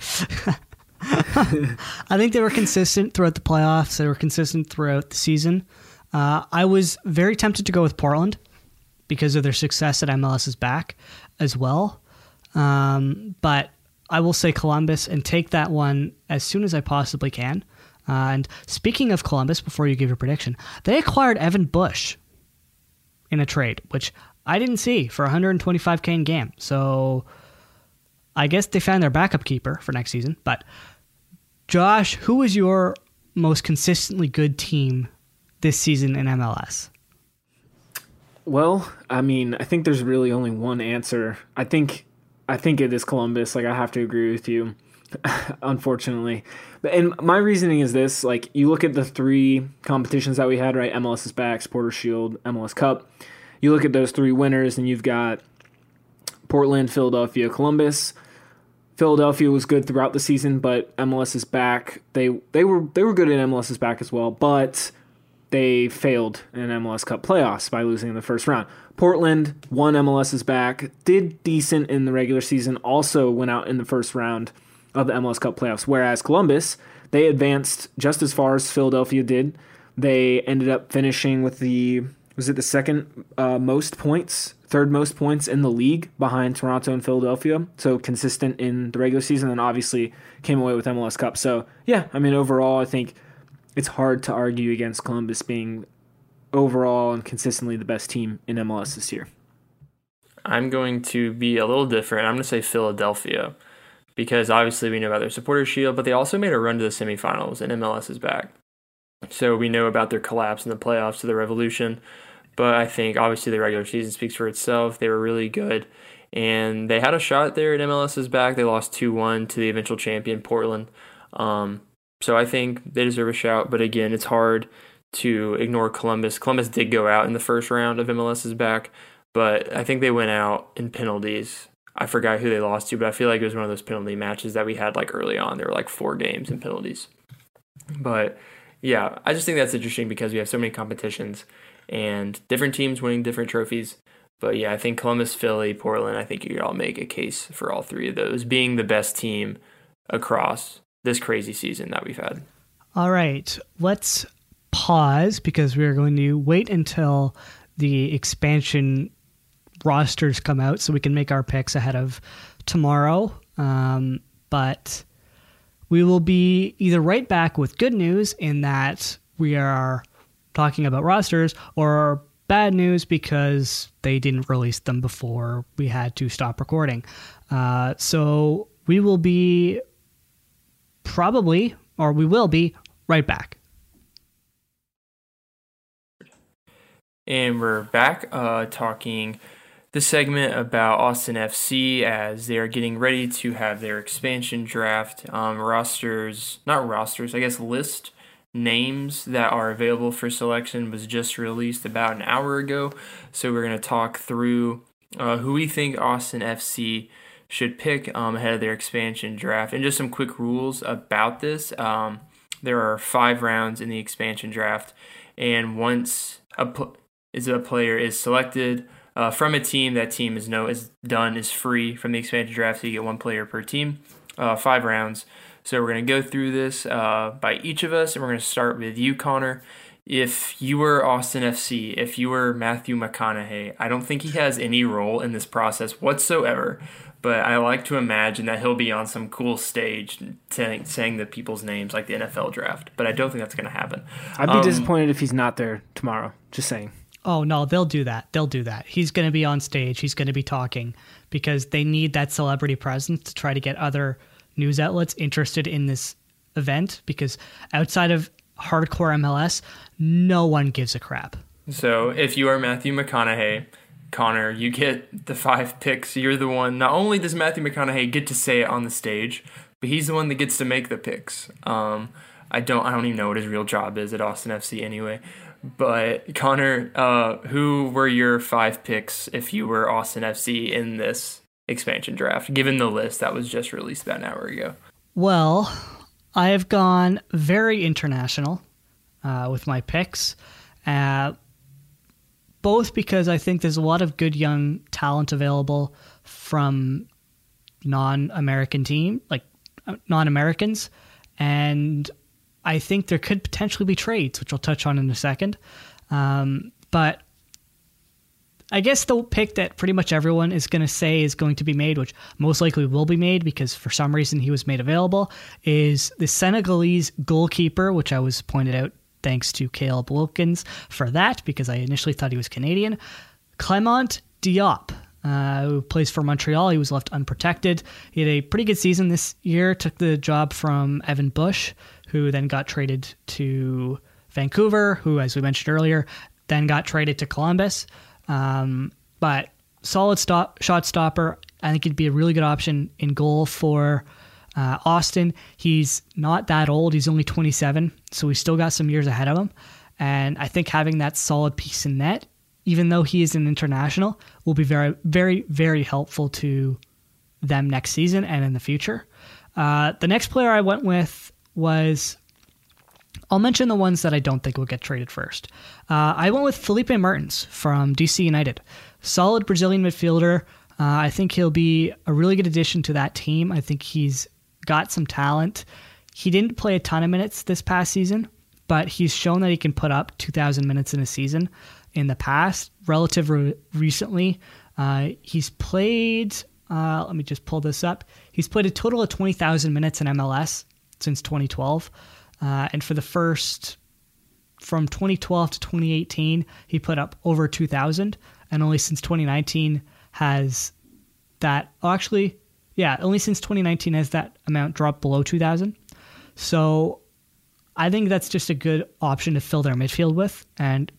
I think they were consistent throughout the playoffs. They were consistent throughout the season. Uh, I was very tempted to go with Portland because of their success at M L S is back as well. Um, but I will say Columbus and take that one as soon as I possibly can. Uh, and speaking of Columbus, before you give your prediction, they acquired Evan Bush in a trade, which I didn't see, for one hundred twenty-five K in game. So I guess they found their backup keeper for next season. But Josh, who was your most consistently good team this season in M L S? Well, I mean, I think there's really only one answer. I think I think it is Columbus. Like, I have to agree with you, unfortunately. And my reasoning is this. Like, you look at the three competitions that we had, right? M L S is back, Supporters Shield, M L S Cup. You look at those three winners, and you've got Portland, Philadelphia, Columbus. Philadelphia was good throughout the season, but M L S is back. They they were they were good in M L S is back as well, but they failed in M L S Cup playoffs by losing in the first round. Portland won M L S is back, did decent in the regular season, also went out in the first round of the M L S Cup playoffs, whereas Columbus, they advanced just as far as Philadelphia did. They ended up finishing with the, was it the second uh, most points, third most points in the league behind Toronto and Philadelphia, so consistent in the regular season, and obviously came away with M L S Cup. So, yeah, I mean, overall, I think it's hard to argue against Columbus being overall and consistently the best team in M L S this year. I'm going to be a little different. I'm going to say Philadelphia, because obviously we know about their Supporters Shield, but they also made a run to the semifinals, and M L S is back. So we know about their collapse in the playoffs to the Revolution. but I think obviously the regular season speaks for itself. They were really good, and they had a shot there at MLS's back. They lost two one to the eventual champion, Portland. Um, so I think they deserve a shout, but again, it's hard to ignore Columbus. Columbus did go out in the first round of MLS's back, but I think they went out in penalties. I forgot who they lost to, but I feel like it was one of those penalty matches that we had like early on. There were like four games in penalties. But yeah, I just think that's interesting because we have so many competitions and different teams winning different trophies. But yeah, I think Columbus, Philly, Portland, I think you could all make a case for all three of those being the best team across this crazy season that we've had. All right, let's pause because we're going to wait until the expansion rosters come out so we can make our picks ahead of tomorrow. Um, but we will be either right back with good news in that we are talking about rosters, or bad news because they didn't release them before we had to stop recording. Uh, so we will be probably, or we will be right back. And we're back uh, talking the segment about Austin F C as they are getting ready to have their expansion draft. Um, rosters, not rosters, I guess list names that are available for selection was just released about an hour ago. So we're going to talk through uh, who we think Austin F C should pick um, ahead of their expansion draft. And just some quick rules about this. Um, there are five rounds in the expansion draft. And once a, pl- is a player is selected Uh, from a team, that team is no is done is free from the expansion draft, so you get one player per team, uh, five rounds. So we're going to go through this uh, by each of us, and we're going to start with you, Connor. If you were Austin F C, if you were Matthew McConaughey, I don't think he has any role in this process whatsoever, but I like to imagine that he'll be on some cool stage t- saying the people's names like the N F L draft, but I don't think that's going to happen. I'd be um, disappointed if he's not there tomorrow, just saying. Oh, no, they'll do that. They'll do that. He's going to be on stage. He's going to be talking because they need that celebrity presence to try to get other news outlets interested in this event, because outside of hardcore M L S, no one gives a crap. So if you are Matthew McConaughey, Connor, you get the five picks. You're the one. Not only does Matthew McConaughey get to say it on the stage, but he's the one that gets to make the picks. Um, I don't I don't even know what his real job is at Austin F C anyway. But Connor, uh, who were your five picks if you were Austin F C in this expansion draft, given the list that was just released about an hour ago? Well, I have gone very international uh, with my picks, uh, both because I think there's a lot of good young talent available from non-American team, like uh, non-Americans, and I think there could potentially be trades, which I'll touch on in a second. Um, but I guess the pick that pretty much everyone is going to say is going to be made, which most likely will be made because for some reason he was made available, is the Senegalese goalkeeper, which I was pointed out thanks to Caleb Wilkins for that, because I initially thought he was Canadian. Clement Diop, uh, who plays for Montreal. He was left unprotected. He had a pretty good season this year, took the job from Evan Bush, who then got traded to Vancouver, who, as we mentioned earlier, then got traded to Columbus. Um, but solid stop, shot stopper. I think he'd be a really good option in goal for uh, Austin. He's not that old. He's only twenty-seven, so he's still got some years ahead of him. And I think having that solid piece in net, even though he is an international, will be very, very, very helpful to them next season and in the future. Uh, the next player I went with was, I'll mention the ones that I don't think will get traded first. Uh, I went with Felipe Mertens from D C United. Solid Brazilian midfielder. Uh, I think he'll be a really good addition to that team. I think he's got some talent. He didn't play a ton of minutes this past season, but he's shown that he can put up two thousand minutes in a season in the past, relatively recently. Uh, he's played, uh, let me just pull this up. He's played a total of twenty thousand minutes in M L S since twenty twelve. Uh, and for the first, from twenty twelve to twenty eighteen, he put up over two thousand. And only since twenty nineteen has that, oh, actually, yeah, only since twenty nineteen has that amount dropped below two thousand. So I think that's just a good option to fill their midfield with, and good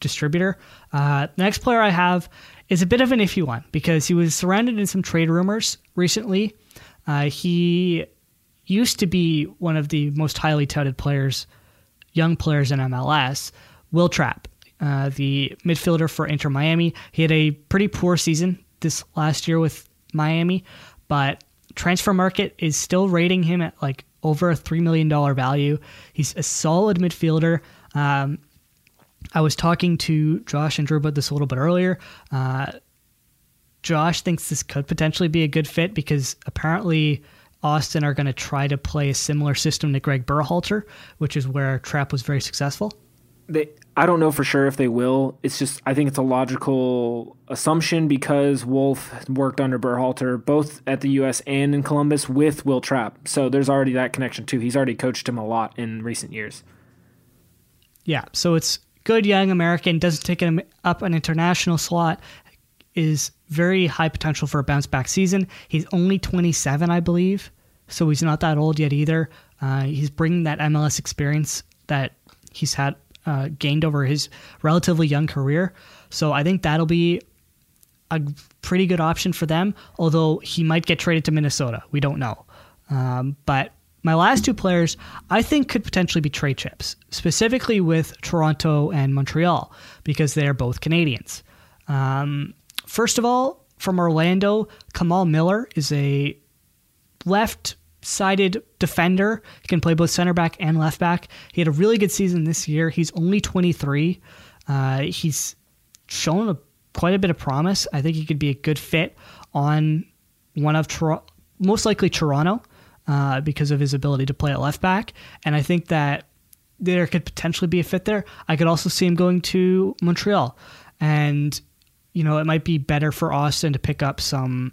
distributor. Uh, the next player I have is a bit of an iffy one because he was surrounded in some trade rumors recently. Uh, he used to be one of the most highly touted players, young players in M L S, Wil Trapp, uh, the midfielder for Inter Miami. He had a pretty poor season this last year with Miami, but transfer market is still rating him at like over a three million dollars value. He's a solid midfielder. Um, I was talking to Josh and Drew about this a little bit earlier. Uh, Josh thinks this could potentially be a good fit because apparently Austin are going to try to play a similar system to Greg Berhalter, which is where Trapp was very successful. They, I don't know for sure if they will. It's just, I think it's a logical assumption because Wolf worked under Berhalter both at the U S and in Columbus with Wil Trapp. So there's already that connection too. He's already coached him a lot in recent years. Yeah, so it's good young American, doesn't take him up an international slot, is very high potential for a bounce back season. He's only twenty-seven, I believe, so he's not that old yet either. Uh, he's bringing that M L S experience that he's had uh, gained over his relatively young career. So I think that'll be a pretty good option for them, although he might get traded to Minnesota. We don't know. Um, but my last two players, I think, could potentially be trade chips, specifically with Toronto and Montreal, because they're both Canadians. Um, first of all, from Orlando, Kamal Miller is a left-sided defender. He can play both center back and left back. He had a really good season this year. He's only twenty-three. Uh, he's shown a, quite a bit of promise. I think he could be a good fit on one of Tor- most likely Toronto. Uh, because of his ability to play at left back. And I think that there could potentially be a fit there. I could also see him going to Montreal. And, you know, it might be better for Austin to pick up some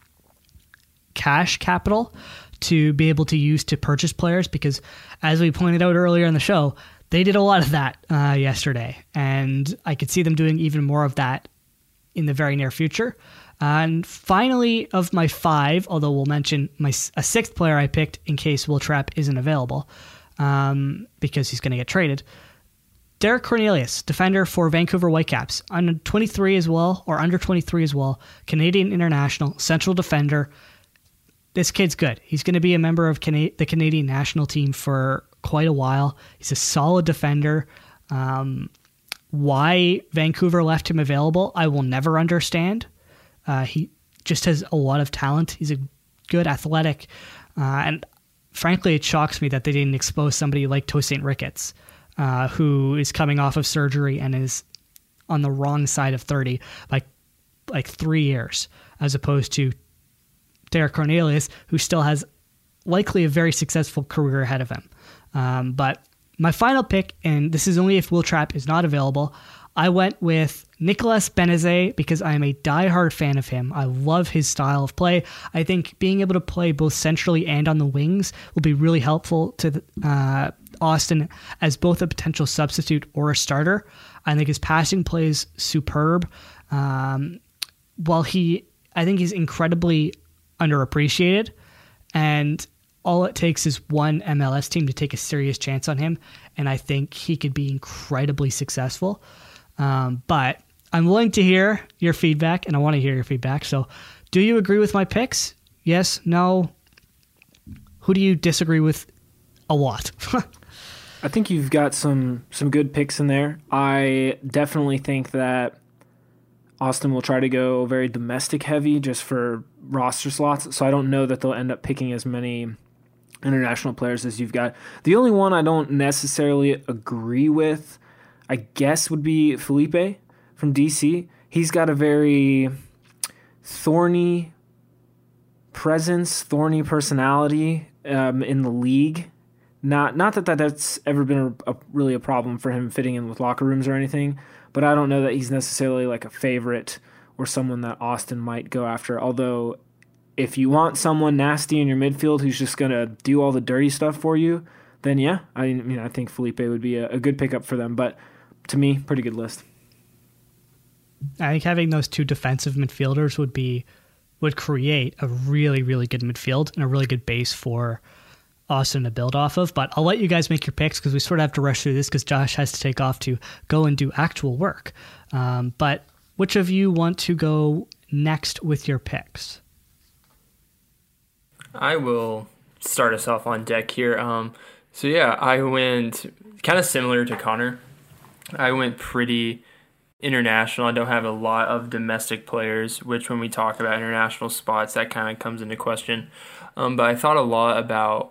cash capital to be able to use to purchase players because, as we pointed out earlier in the show, they did a lot of that uh, yesterday. And I could see them doing even more of that in the very near future. And finally, of my five, although we'll mention my a sixth player I picked in case Wil Trapp isn't available um, because he's going to get traded, Derek Cornelius, defender for Vancouver Whitecaps, under twenty-three as well, or under twenty-three as well, Canadian international, central defender. This kid's good. He's going to be a member of Cana- the Canadian national team for quite a while. He's a solid defender. Um, why Vancouver left him available, I will never understand. Uh, he just has a lot of talent. He's a good athletic. Uh, and frankly, it shocks me that they didn't expose somebody like Tosaint Ricketts, uh, who is coming off of surgery and is on the wrong side of thirty by like three years, as opposed to Derek Cornelius, who still has likely a very successful career ahead of him. Um, but my final pick, and this is only if Wil Trapp is not available, I went with Nicolas Benezet because I am a diehard fan of him. I love his style of play. I think being able to play both centrally and on the wings will be really helpful to uh, Austin as both a potential substitute or a starter. I think his passing play is superb. Um, while he, I think he's incredibly underappreciated, and all it takes is one M L S team to take a serious chance on him, and I think he could be incredibly successful. Um, but I'm willing to hear your feedback, and I want to hear your feedback. So do you agree with my picks? Yes? No? Who do you disagree with a lot? I think you've got some, some good picks in there. I definitely think that Austin will try to go very domestic heavy just for roster slots, so I don't know that they'll end up picking as many international players as you've got. The only one I don't necessarily agree with, I guess, would be Felipe from D C. He's got a very thorny presence, thorny personality um, in the league. Not not that, that that's ever been a, a, really a problem for him fitting in with locker rooms or anything, but I don't know that he's necessarily like a favorite or someone that Austin might go after. Although, if you want someone nasty in your midfield who's just going to do all the dirty stuff for you, then yeah, I mean, I think Felipe would be a, a good pickup for them. But to me, pretty good list. I think having those two defensive midfielders would be would create a really, really good midfield and a really good base for Austin to build off of. But I'll let you guys make your picks because we sort of have to rush through this because Josh has to take off to go and do actual work. Um, but which of you want to go next with your picks? I will start us off on deck here. Um, so yeah, I went kind of similar to Connor. I went pretty international. I don't have a lot of domestic players, which when we talk about international spots, that kind of comes into question. Um, but I thought a lot about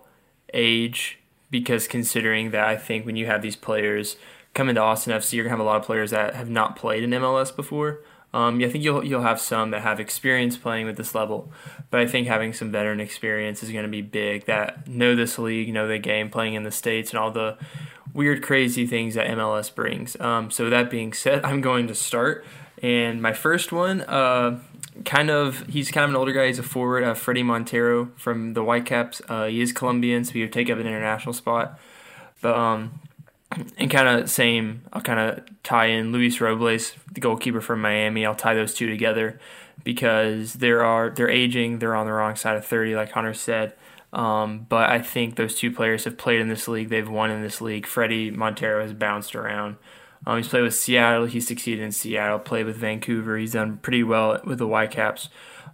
age because considering that I think when you have these players come into Austin F C, you're going to have a lot of players that have not played in M L S before. Um, yeah, I think you'll you'll have some that have experience playing with this level, but I think having some veteran experience is going to be big, that know this league, know the game, playing in the States, and all the weird, crazy things that M L S brings. Um, so that being said, I'm going to start, and my first one, uh, kind of, he's kind of an older guy, he's a forward, uh, Fredy Montero from the Whitecaps. Uh, he is Colombian, so he would take up an international spot, but um. And kind of same, I'll kind of tie in Luis Robles, the goalkeeper from Miami. I'll tie those two together because there are they're aging. They're on the wrong side of thirty, like Hunter said. Um, but I think those two players have played in this league. They've won in this league. Fredy Montero has bounced around. Um, he's played with Seattle. He succeeded in Seattle. Played with Vancouver. He's done pretty well with the Whitecaps.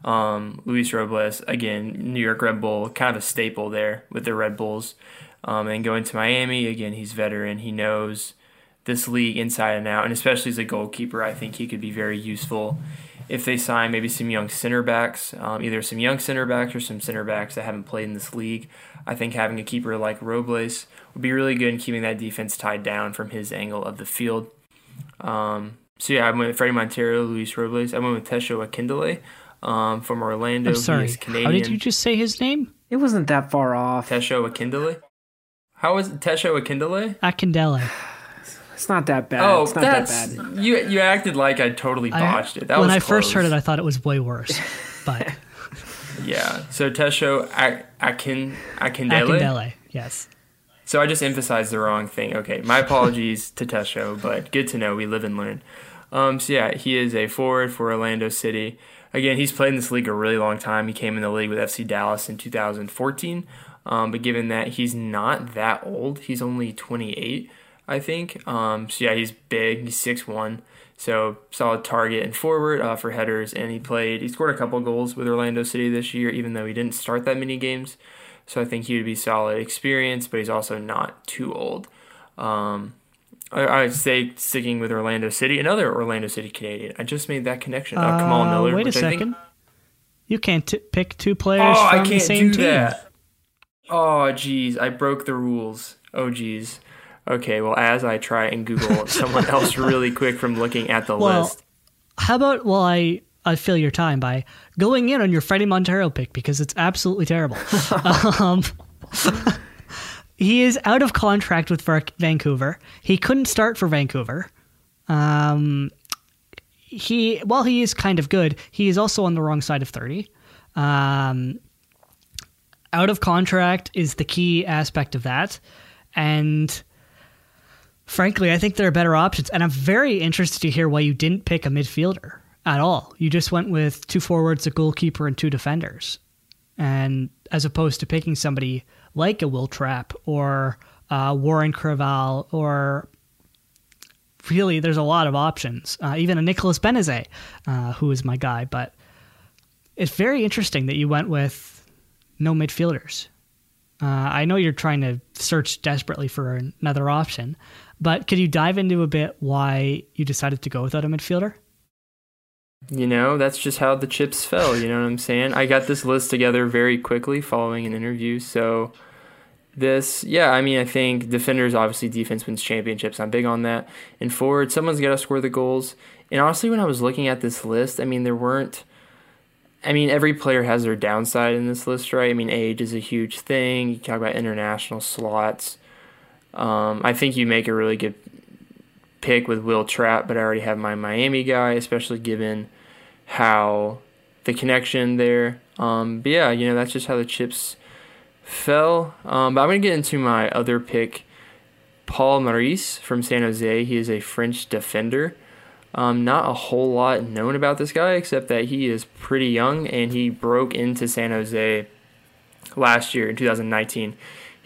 Um, Luis Robles, again, New York Red Bull, kind of a staple there with the Red Bulls. Um, and going to Miami, again, he's veteran. He knows this league inside and out, and especially as a goalkeeper, I think he could be very useful if they sign maybe some young center backs, um, either some young center backs or some center backs that haven't played in this league. I think having a keeper like Robles would be really good in keeping that defense tied down from his angle of the field. Um, so yeah, I went with Fredy Montero, Luis Robles. I went with Tesho Akindele um, from Orlando. I'm sorry, he is Canadian. How did you just say his name? It wasn't that far off. Tesho Akindele? How is it? Tesho Akindele? Akindele. It's not that bad. Oh, it's not that's that bad. you. You acted like I totally botched I, it. That when was I close. first heard it, I thought it was way worse. But yeah, so Tesho Akin Akindele. Akindele, yes. So I just emphasized the wrong thing. Okay, my apologies to Tesho, but good to know. We live and learn. Um, so yeah, he is a forward for Orlando City. Again, he's played in this league a really long time. He came in the league with F C Dallas in two thousand fourteen. Um, but given that he's not that old, he's only twenty-eight, I think. Um, so yeah, he's big. He's six one. So solid target and forward uh, for headers. And he played, he scored a couple goals with Orlando City this year, even though he didn't start that many games. So I think he would be solid experience, but he's also not too old. Um, I, I'd say sticking with Orlando City, another Orlando City Canadian. I just made that connection. Uh, Kamal uh, Miller. Wait a second. Think... You can't t- pick two players oh, from I can't the same do team. That. Oh, geez, I broke the rules. Oh, geez. Okay, well, as I try and Google someone else really quick from looking at the well, list. How about, well, I, I fill your time by going in on your Fredy Montero pick because it's absolutely terrible. um, he is out of contract with Vancouver. He couldn't start for Vancouver. Um, he, while he is kind of good, he is also on the wrong side of thirty. Um... Out of contract is the key aspect of that. And frankly, I think there are better options. And I'm very interested to hear why you didn't pick a midfielder at all. You just went with two forwards, a goalkeeper, and two defenders. And as opposed to picking somebody like a Will Trapp or uh, Warren Creval, or really there's a lot of options. Uh, even a Nicolas Benezet, uh, who is my guy. But it's very interesting that you went with no midfielders. Uh, I know you're trying to search desperately for another option, but could you dive into a bit why you decided to go without a midfielder? You know, that's just how the chips fell, you know what I'm saying? I got this list together very quickly following an interview, so this, yeah, I mean, I think defenders, obviously defense wins championships. I'm big on that. And forward, someone's got to score the goals. And honestly, when I was looking at this list, I mean, there weren't, I mean, every player has their downside in this list, right? I mean, age is a huge thing. You talk about international slots. Um, I think you make a really good pick with Will Trapp, but I already have my Miami guy, especially given how the connection there. Um, but yeah, you know, that's just how the chips fell. Um, but I'm going to get into my other pick, Paul Maurice from San Jose. He is a French defender. Um, not a whole lot known about this guy except that he is pretty young and he broke into San Jose last year in two thousand nineteen.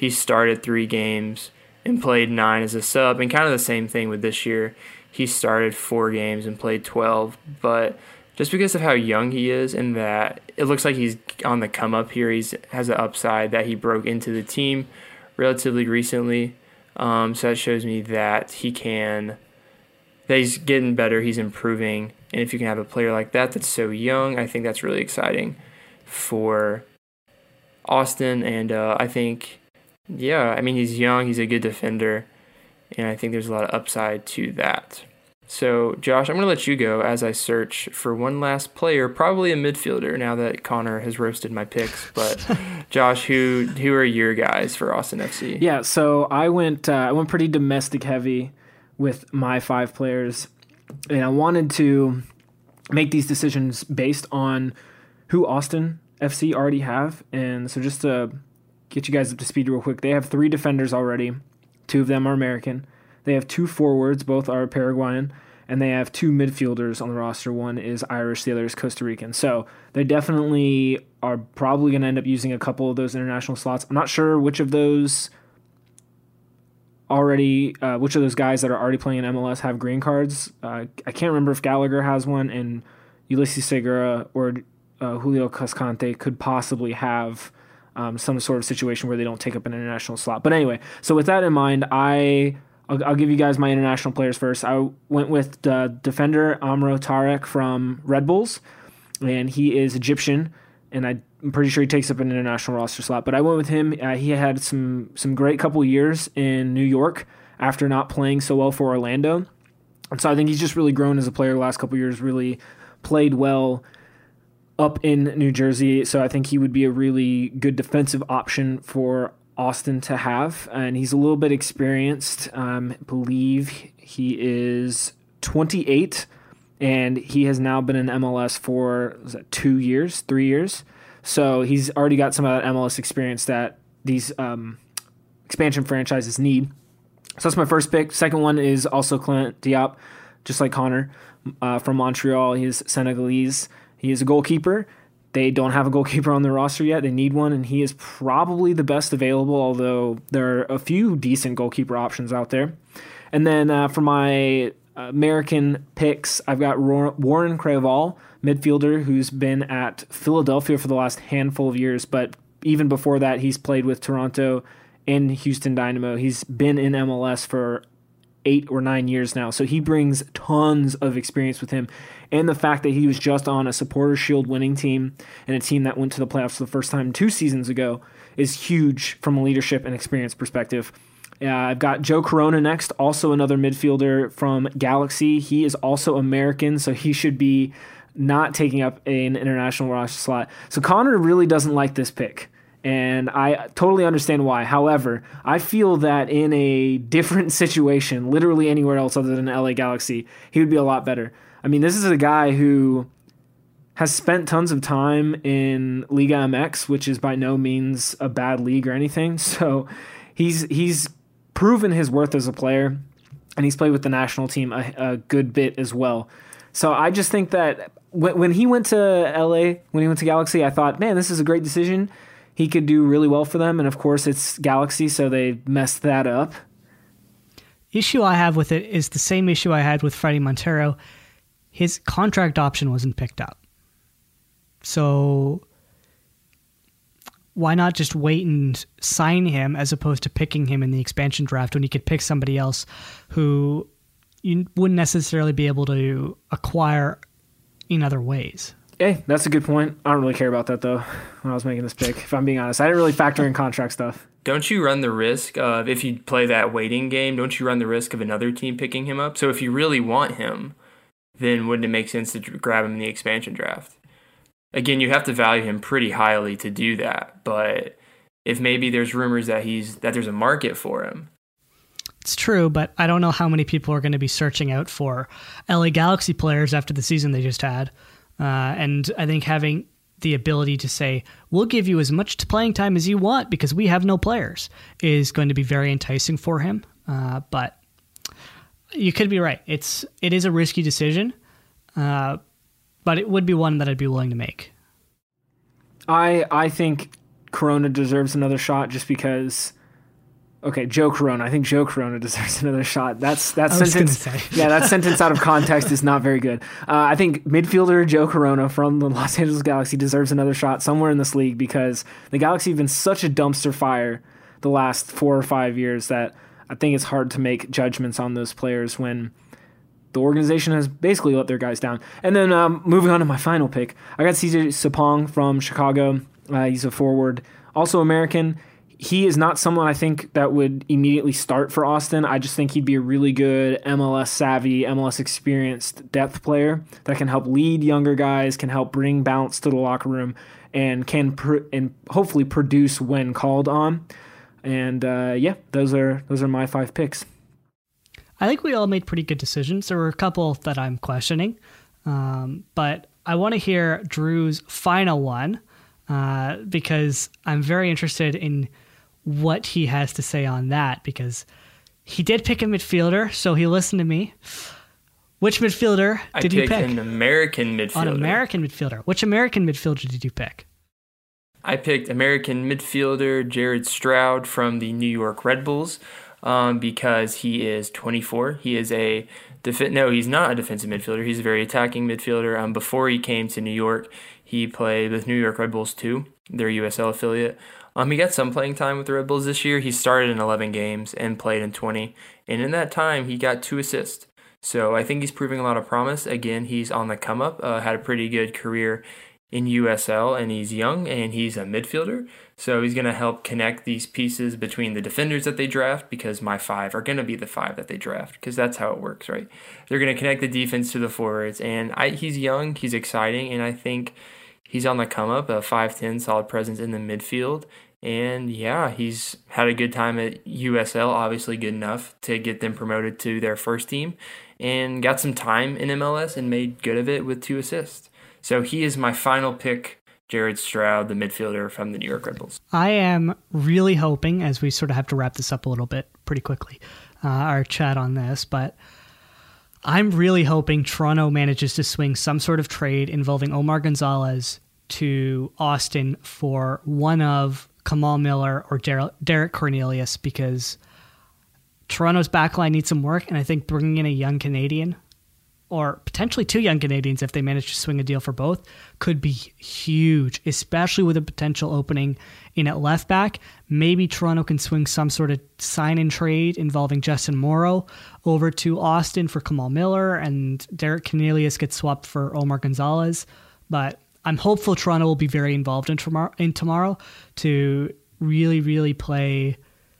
he started three games and played nine as a sub, and kind of the same thing with this year. He started four games and played twelve, but just because of how young he is and that it looks like he's on the come up here, he has an upside that he broke into the team relatively recently. Um, so that shows me that he can, that he's getting better, he's improving. And if you can have a player like that that's so young, I think that's really exciting for Austin. And uh, I think, yeah, I mean, he's young, he's a good defender, and I think there's a lot of upside to that. So, Josh, I'm going to let you go as I search for one last player, probably a midfielder, now that Connor has roasted my picks. But, Josh, who who are your guys for Austin F C? Yeah, so I went uh, I went pretty domestic heavy with my five players, and I wanted to make these decisions based on who Austin F C already have. And so just to get you guys up to speed real quick, they have three defenders already. Two of them are American. They have two forwards, both are Paraguayan, and they have two midfielders on the roster. One is Irish, the other is Costa Rican. So they definitely are probably going to end up using a couple of those international slots. I'm not sure which of those already, uh, which of those guys that are already playing in M L S have green cards. Uh, I can't remember if Gallagher has one, and Ulysses Segura or uh, Julio Cascante could possibly have um, some sort of situation where they don't take up an international slot. But anyway, so with that in mind, I... I'll, I'll give you guys my international players first. I went with uh, defender Amro Tarek from Red Bulls, and he is Egyptian, and I, I'm pretty sure he takes up an international roster slot. But I went with him. Uh, he had some some great couple years in New York after not playing so well for Orlando, and so I think he's just really grown as a player the last couple years, really played well up in New Jersey, so I think he would be a really good defensive option for Austin to have, and he's a little bit experienced. Um, I believe he is twenty-eight, and he has now been in M L S for was that two years, three years. So he's already got some of that M L S experience that these um, expansion franchises need. So that's my first pick. Second one is also Clement Diop, just like Connor, uh, from Montreal. He is Senegalese. He is a goalkeeper. They don't have a goalkeeper on their roster yet. They need one, and he is probably the best available, although there are a few decent goalkeeper options out there. And then uh, for my American picks, I've got Warren Creval, midfielder, who's been at Philadelphia for the last handful of years, but even before that, he's played with Toronto and Houston Dynamo. He's been in M L S for eight or nine years now, so he brings tons of experience with him. And the fact that he was just on a Supporters Shield winning team and a team that went to the playoffs for the first time two seasons ago is huge from a leadership and experience perspective. Uh, I've got Joe Corona next, also another midfielder from Galaxy. He is also American, so he should be not taking up an international roster slot. So Connor really doesn't like this pick, and I totally understand why. However, I feel that in a different situation, literally anywhere else other than L A Galaxy, he would be a lot better. I mean, this is a guy who has spent tons of time in Liga M X, which is by no means a bad league or anything. So he's he's proven his worth as a player, and he's played with the national team a, a good bit as well. So I just think that when, when he went to L A, when he went to Galaxy, I thought, man, this is a great decision. He could do really well for them, and of course it's Galaxy, so they messed that up. Issue I have with it is the same issue I had with Freddie Montero. His contract option wasn't picked up. So why not just wait and sign him as opposed to picking him in the expansion draft when you could pick somebody else who you wouldn't necessarily be able to acquire in other ways? Hey, that's a good point. I don't really care about that, though, when I was making this pick, if I'm being honest. I didn't really factor in contract stuff. Don't you run the risk of, if you play that waiting game, don't you run the risk of another team picking him up? So if you really want him, then wouldn't it make sense to grab him in the expansion draft? Again, you have to value him pretty highly to do that, but if maybe there's rumors that he's that there's a market for him. It's true, but I don't know how many people are going to be searching out for L A Galaxy players after the season they just had. Uh, and I think having the ability to say, we'll give you as much playing time as you want because we have no players is going to be very enticing for him. Uh, but you could be right. It's, it is a risky decision, uh, but it would be one that I'd be willing to make. I I think Corona deserves another shot just because Okay, Joe Corona. I think Joe Corona deserves another shot. That's that I was sentence. gonna say. Yeah, that sentence out of context is not very good. Uh, I think midfielder Joe Corona from the Los Angeles Galaxy deserves another shot somewhere in this league because the Galaxy have been such a dumpster fire the last four or five years that I think it's hard to make judgments on those players when the organization has basically let their guys down. And then um, moving on to my final pick, I got C J Sapong from Chicago. Uh, he's a forward, also American. He is not someone I think that would immediately start for Austin. I just think he'd be a really good M L S savvy, M L S experienced depth player that can help lead younger guys, can help bring balance to the locker room, and can pr- and hopefully produce when called on. And uh, yeah, those are those are my five picks. I think we all made pretty good decisions. There were a couple that I'm questioning, um, but I want to hear Drew's final one uh, because I'm very interested in what he has to say on that, because he did pick a midfielder, so he listened to me. Which midfielder did I you pick? I picked an American midfielder. An American midfielder. Which American midfielder did you pick? I picked American midfielder Jared Stroud from the New York Red Bulls um, because he is twenty-four. He is a def- no, he's not a defensive midfielder. He's a very attacking midfielder. Um, before he came to New York, he played with New York Red Bulls too, their U S L affiliate. Um, he got some playing time with the Red Bulls this year. He started in eleven games and played in twenty. And in that time, he got two assists. So I think he's proving a lot of promise. Again, he's on the come up, uh, had a pretty good career in U S L, and he's young, and he's a midfielder. So he's going to help connect these pieces between the defenders that they draft, because my five are going to be the five that they draft, because that's how it works, right? They're going to connect the defense to the forwards. And I, he's young, he's exciting, and I think he's on the come up, a five ten solid presence in the midfield. And yeah, he's had a good time at U S L, obviously good enough to get them promoted to their first team, and got some time in M L S and made good of it with two assists. So he is my final pick, Jared Stroud, the midfielder from the New York Red Bulls. I am really hoping, as we sort of have to wrap this up a little bit pretty quickly, uh, our chat on this, but I'm really hoping Toronto manages to swing some sort of trade involving Omar Gonzalez to Austin for one of Kamal Miller or Der- Derek Cornelius, because Toronto's backline needs some work, and I think bringing in a young Canadian, or potentially two young Canadians if they manage to swing a deal for both, could be huge, especially with a potential opening in at left back. Maybe Toronto can swing some sort of sign-in trade involving Justin Morrow over to Austin for Kamal Miller, and Derek Cornelius gets swapped for Omar Gonzalez. But I'm hopeful Toronto will be very involved in tomorrow, in tomorrow to really, really play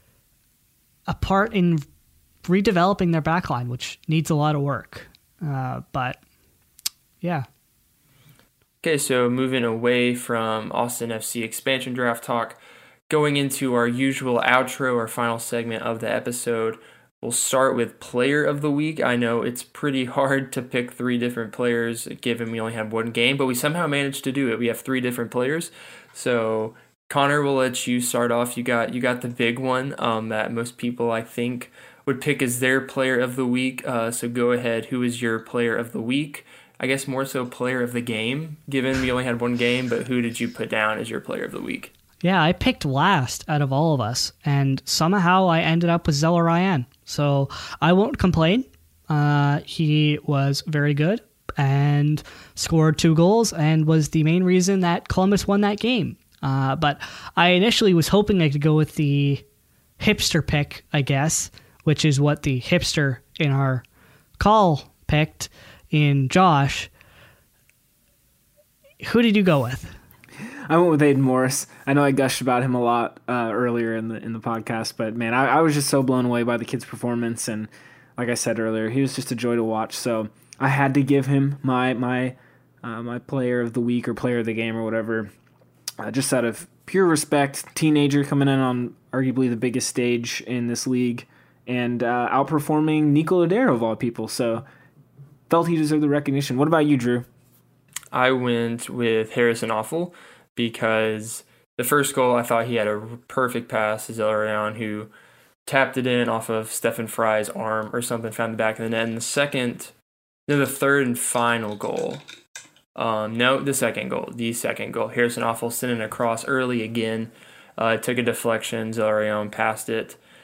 a part in redeveloping their backline, which needs a lot of work. Uh, but yeah. Okay, so moving away from Austin F C expansion draft talk, going into our usual outro, our final segment of the episode. We'll start with player of the week. I know it's pretty hard to pick three different players given we only have one game, but we somehow managed to do it. We have three different players. So Connor, we'll let you start off. You got you got the big one um, that most people, I think, would pick as their player of the week. Uh, so go ahead. Who is your player of the week? I guess more so player of the game, given we only had one game, but who did you put down as your player of the week? Yeah, I picked last out of all of us, and somehow I ended up with Zella Ryan. So I won't complain. Uh, he was very good and scored two goals and was the main reason that Columbus won that game. Uh, but I initially was hoping I could go with the hipster pick, I guess, which is what the hipster in our call picked in Josh. Who did you go with? I went with Aiden Morris. I know I gushed about him a lot uh, earlier in the in the podcast, but man, I, I was just so blown away by the kid's performance, and like I said earlier, he was just a joy to watch. So I had to give him my my uh, my player of the week or player of the game or whatever, uh, just out of pure respect. Teenager coming in on arguably the biggest stage in this league and uh, outperforming Nico Lodeiro of all people. So felt he deserved the recognition. What about you, Drew? I went with Harrison Awful, because the first goal, I thought he had a perfect pass to Zellerion, who tapped it in off of Stephen Fry's arm or something, found the back of the net. And the second, no, the third and final goal. Um, no, the second goal. The second goal. Harrison Awful sending across early again. Uh, took a deflection. Zellerion passed it.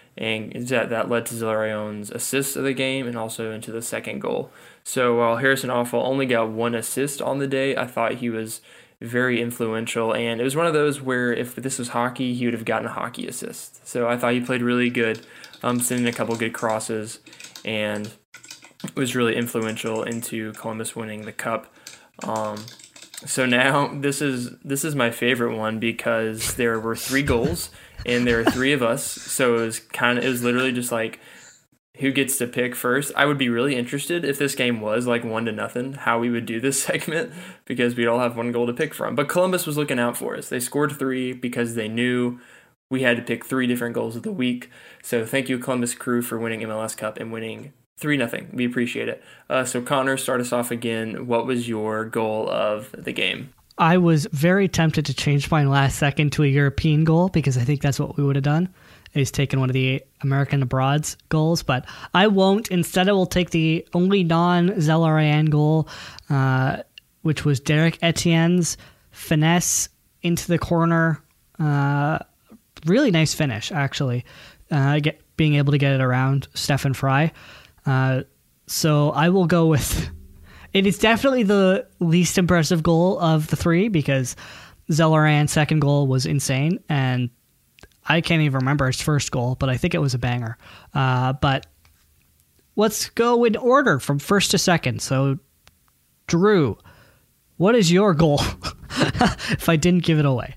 and that, that led to Zelarayan's assist of the game and also into the second goal. So while Harrison Afful only got one assist on the day, I thought he was very influential, and it was one of those where if this was hockey, he would have gotten a hockey assist. So I thought he played really good, um, sending a couple good crosses, and was really influential into Columbus winning the cup. Um, so now this is this is my favorite one because there were three goals and there are three of us. So it was kind of it was literally just like who gets to pick first. I would be really interested if this game was like one to nothing, how we would do this segment, because we'd all have one goal to pick from. But Columbus was looking out for us. They scored three because they knew we had to pick three different goals of the week. So thank you, Columbus crew, for winning M L S Cup and winning three nothing. We appreciate it. Uh, so Connor, start us off again. What was your goal of the game? I was very tempted to change mine last second to a European goal because I think that's what we would have done, is taken one of the American Abroad's goals, but I won't. Instead, I will take the only non-Zelarayan goal, uh, which was Derek Etienne's finesse into the corner. Uh, really nice finish, actually, uh, get, being able to get it around Stefan Frei. Uh, so I will go with... It is definitely the least impressive goal of the three because Zelarayan's second goal was insane, and I can't even remember his first goal, but I think it was a banger. Uh, but let's go in order from first to second. So, Drew, what is your goal? If I didn't give it away.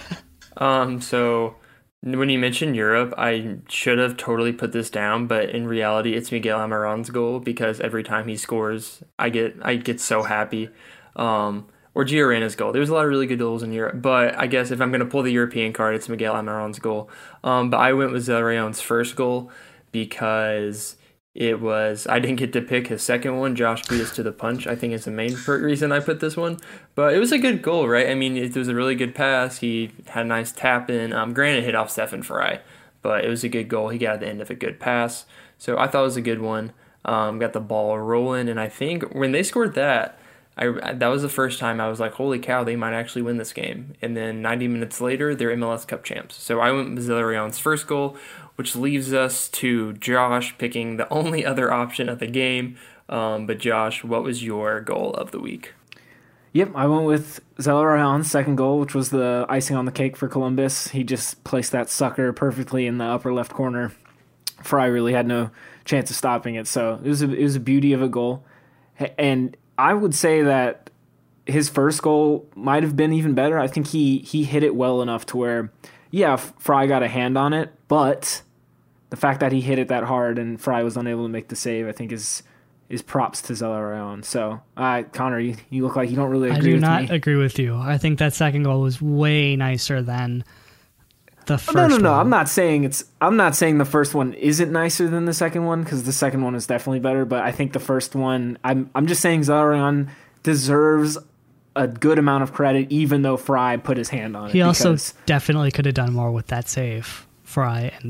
Um. So, when you mentioned Europe, I should have totally put this down, but in reality, it's Miguel Almiron's goal because every time he scores, I get I get so happy. Um. Or Gio Reyna's goal. There was a lot of really good goals in Europe, but I guess if I'm going to pull the European card, it's Miguel Almiron's goal. Um, but I went with Zelarayan's first goal because it was, I didn't get to pick his second one. Josh beat us to the punch, I think is the main reason I put this one. But it was a good goal, right? I mean, it was a really good pass. He had a nice tap in. Um, granted, hit off Stefan Frei, but it was a good goal. He got at the end of a good pass. So I thought it was a good one. Um, got the ball rolling, and I think when they scored that, I, that was the first time I was like, holy cow, they might actually win this game. And then ninety minutes later, they're M L S Cup champs. So I went with Zelarayan's first goal, which leaves us to Josh picking the only other option of the game. Um, but Josh, what was your goal of the week? Yep, I went with Zelarayan's second goal, which was the icing on the cake for Columbus. He just placed that sucker perfectly in the upper left corner. Frei really had no chance of stopping it. So it was a, it was a beauty of a goal. And I would say that his first goal might have been even better. I think he he hit it well enough to where, yeah, Frei got a hand on it, but the fact that he hit it that hard and Frei was unable to make the save, I think is is props to Zelarayan. So, uh, Connor, you, you look like you don't really agree with me. I do not agree with you. I think that second goal was way nicer than the first one. No, no, no. One. I'm not saying it's. I'm not saying the first one isn't nicer than the second one because the second one is definitely better. But I think the first one. I'm. I'm just saying Zelarayan deserves a good amount of credit, even though Frei put his hand on it. He also definitely could have done more with that save, Frei, and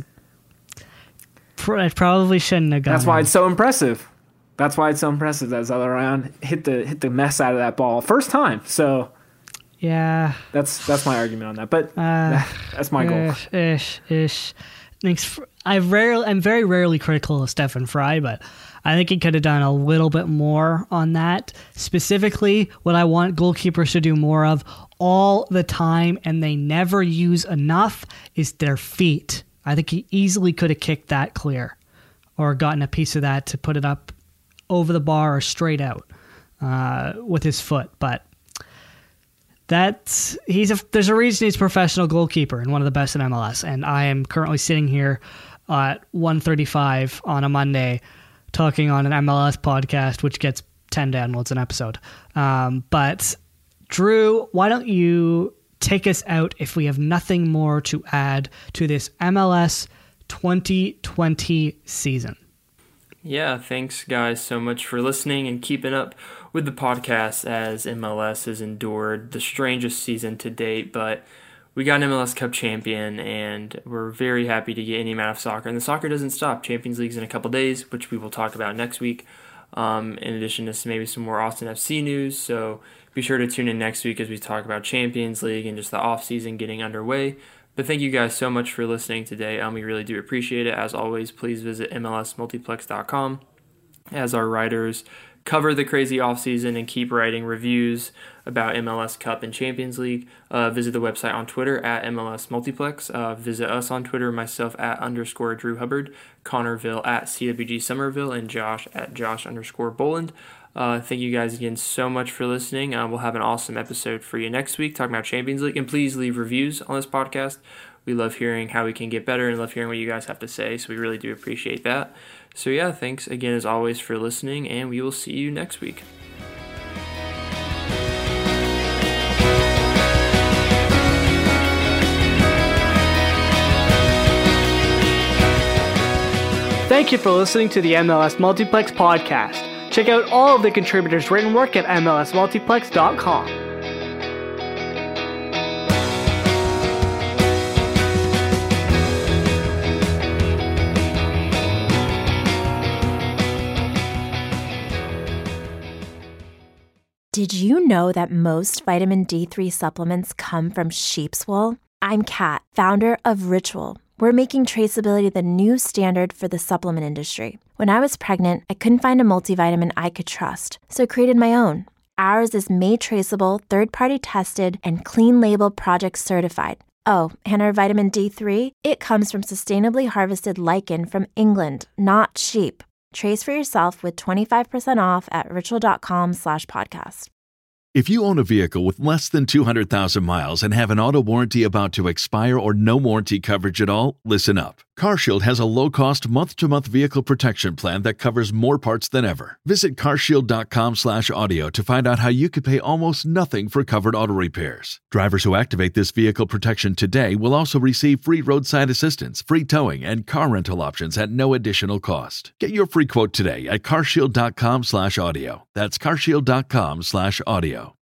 I probably shouldn't have gone. That's why in. it's so impressive. That's why it's so impressive that Zelarayan hit the hit the mess out of that ball first time. So. Yeah, that's that's my argument on that, but uh, that's my goal. Ish, ish, ish. Thanks. I rarely, I'm very rarely critical of Stefan Frei, but I think he could have done a little bit more on that. Specifically, what I want goalkeepers to do more of all the time, and they never use enough, is their feet. I think he easily could have kicked that clear, or gotten a piece of that to put it up over the bar or straight out uh, with his foot, but. That he's a, there's a reason he's a professional goalkeeper and one of the best in M L S. And I am currently sitting here at one thirty-five on a Monday talking on an M L S podcast, which gets ten downloads an episode. Um, but Drew, why don't you take us out if we have nothing more to add to this M L S twenty twenty season? Yeah, thanks guys so much for listening and keeping up with the podcast as M L S has endured the strangest season to date, but we got an M L S Cup champion and we're very happy to get any amount of soccer. And the soccer doesn't stop. Champions League's in a couple days, which we will talk about next week, um, in addition to maybe some more Austin F C news. So be sure to tune in next week as we talk about Champions League and just the off-season getting underway. But thank you guys so much for listening today. Um, we really do appreciate it. As always, please visit M L S multiplex dot com as our writers cover the crazy offseason and keep writing reviews about M L S Cup and Champions League. Uh, visit the website on Twitter at M L S Multiplex. Uh, visit us on Twitter, myself at underscore Drew Hubbard, Connorville at C W G Somerville, and Josh at Josh underscore Boland. Uh, thank you guys again so much for listening. Uh, we'll have an awesome episode for you next week talking about Champions League. And please leave reviews on this podcast. We love hearing how we can get better and love hearing what you guys have to say. So we really do appreciate that. So yeah, thanks again as always for listening, and we will see you next week. Thank you for listening to the M L S Multiplex podcast. Check out all of the contributors' written work at M L S multiplex dot com. Did you know that most vitamin D three supplements come from sheep's wool? I'm Kat, founder of Ritual. We're making traceability the new standard for the supplement industry. When I was pregnant, I couldn't find a multivitamin I could trust, so I created my own. Ours is made traceable, third-party tested, and clean label project certified. Oh, and our vitamin D three? It comes from sustainably harvested lichen from England, not sheep. Trace for yourself with twenty-five percent off at ritual.com slash podcast. If you own a vehicle with less than two hundred thousand miles and have an auto warranty about to expire or no warranty coverage at all, listen up. CarShield has a low-cost month-to-month vehicle protection plan that covers more parts than ever. Visit carshield.com slash audio to find out how you could pay almost nothing for covered auto repairs. Drivers who activate this vehicle protection today will also receive free roadside assistance, free towing, and car rental options at no additional cost. Get your free quote today at carshield.com slash audio. That's carshield.com slash audio.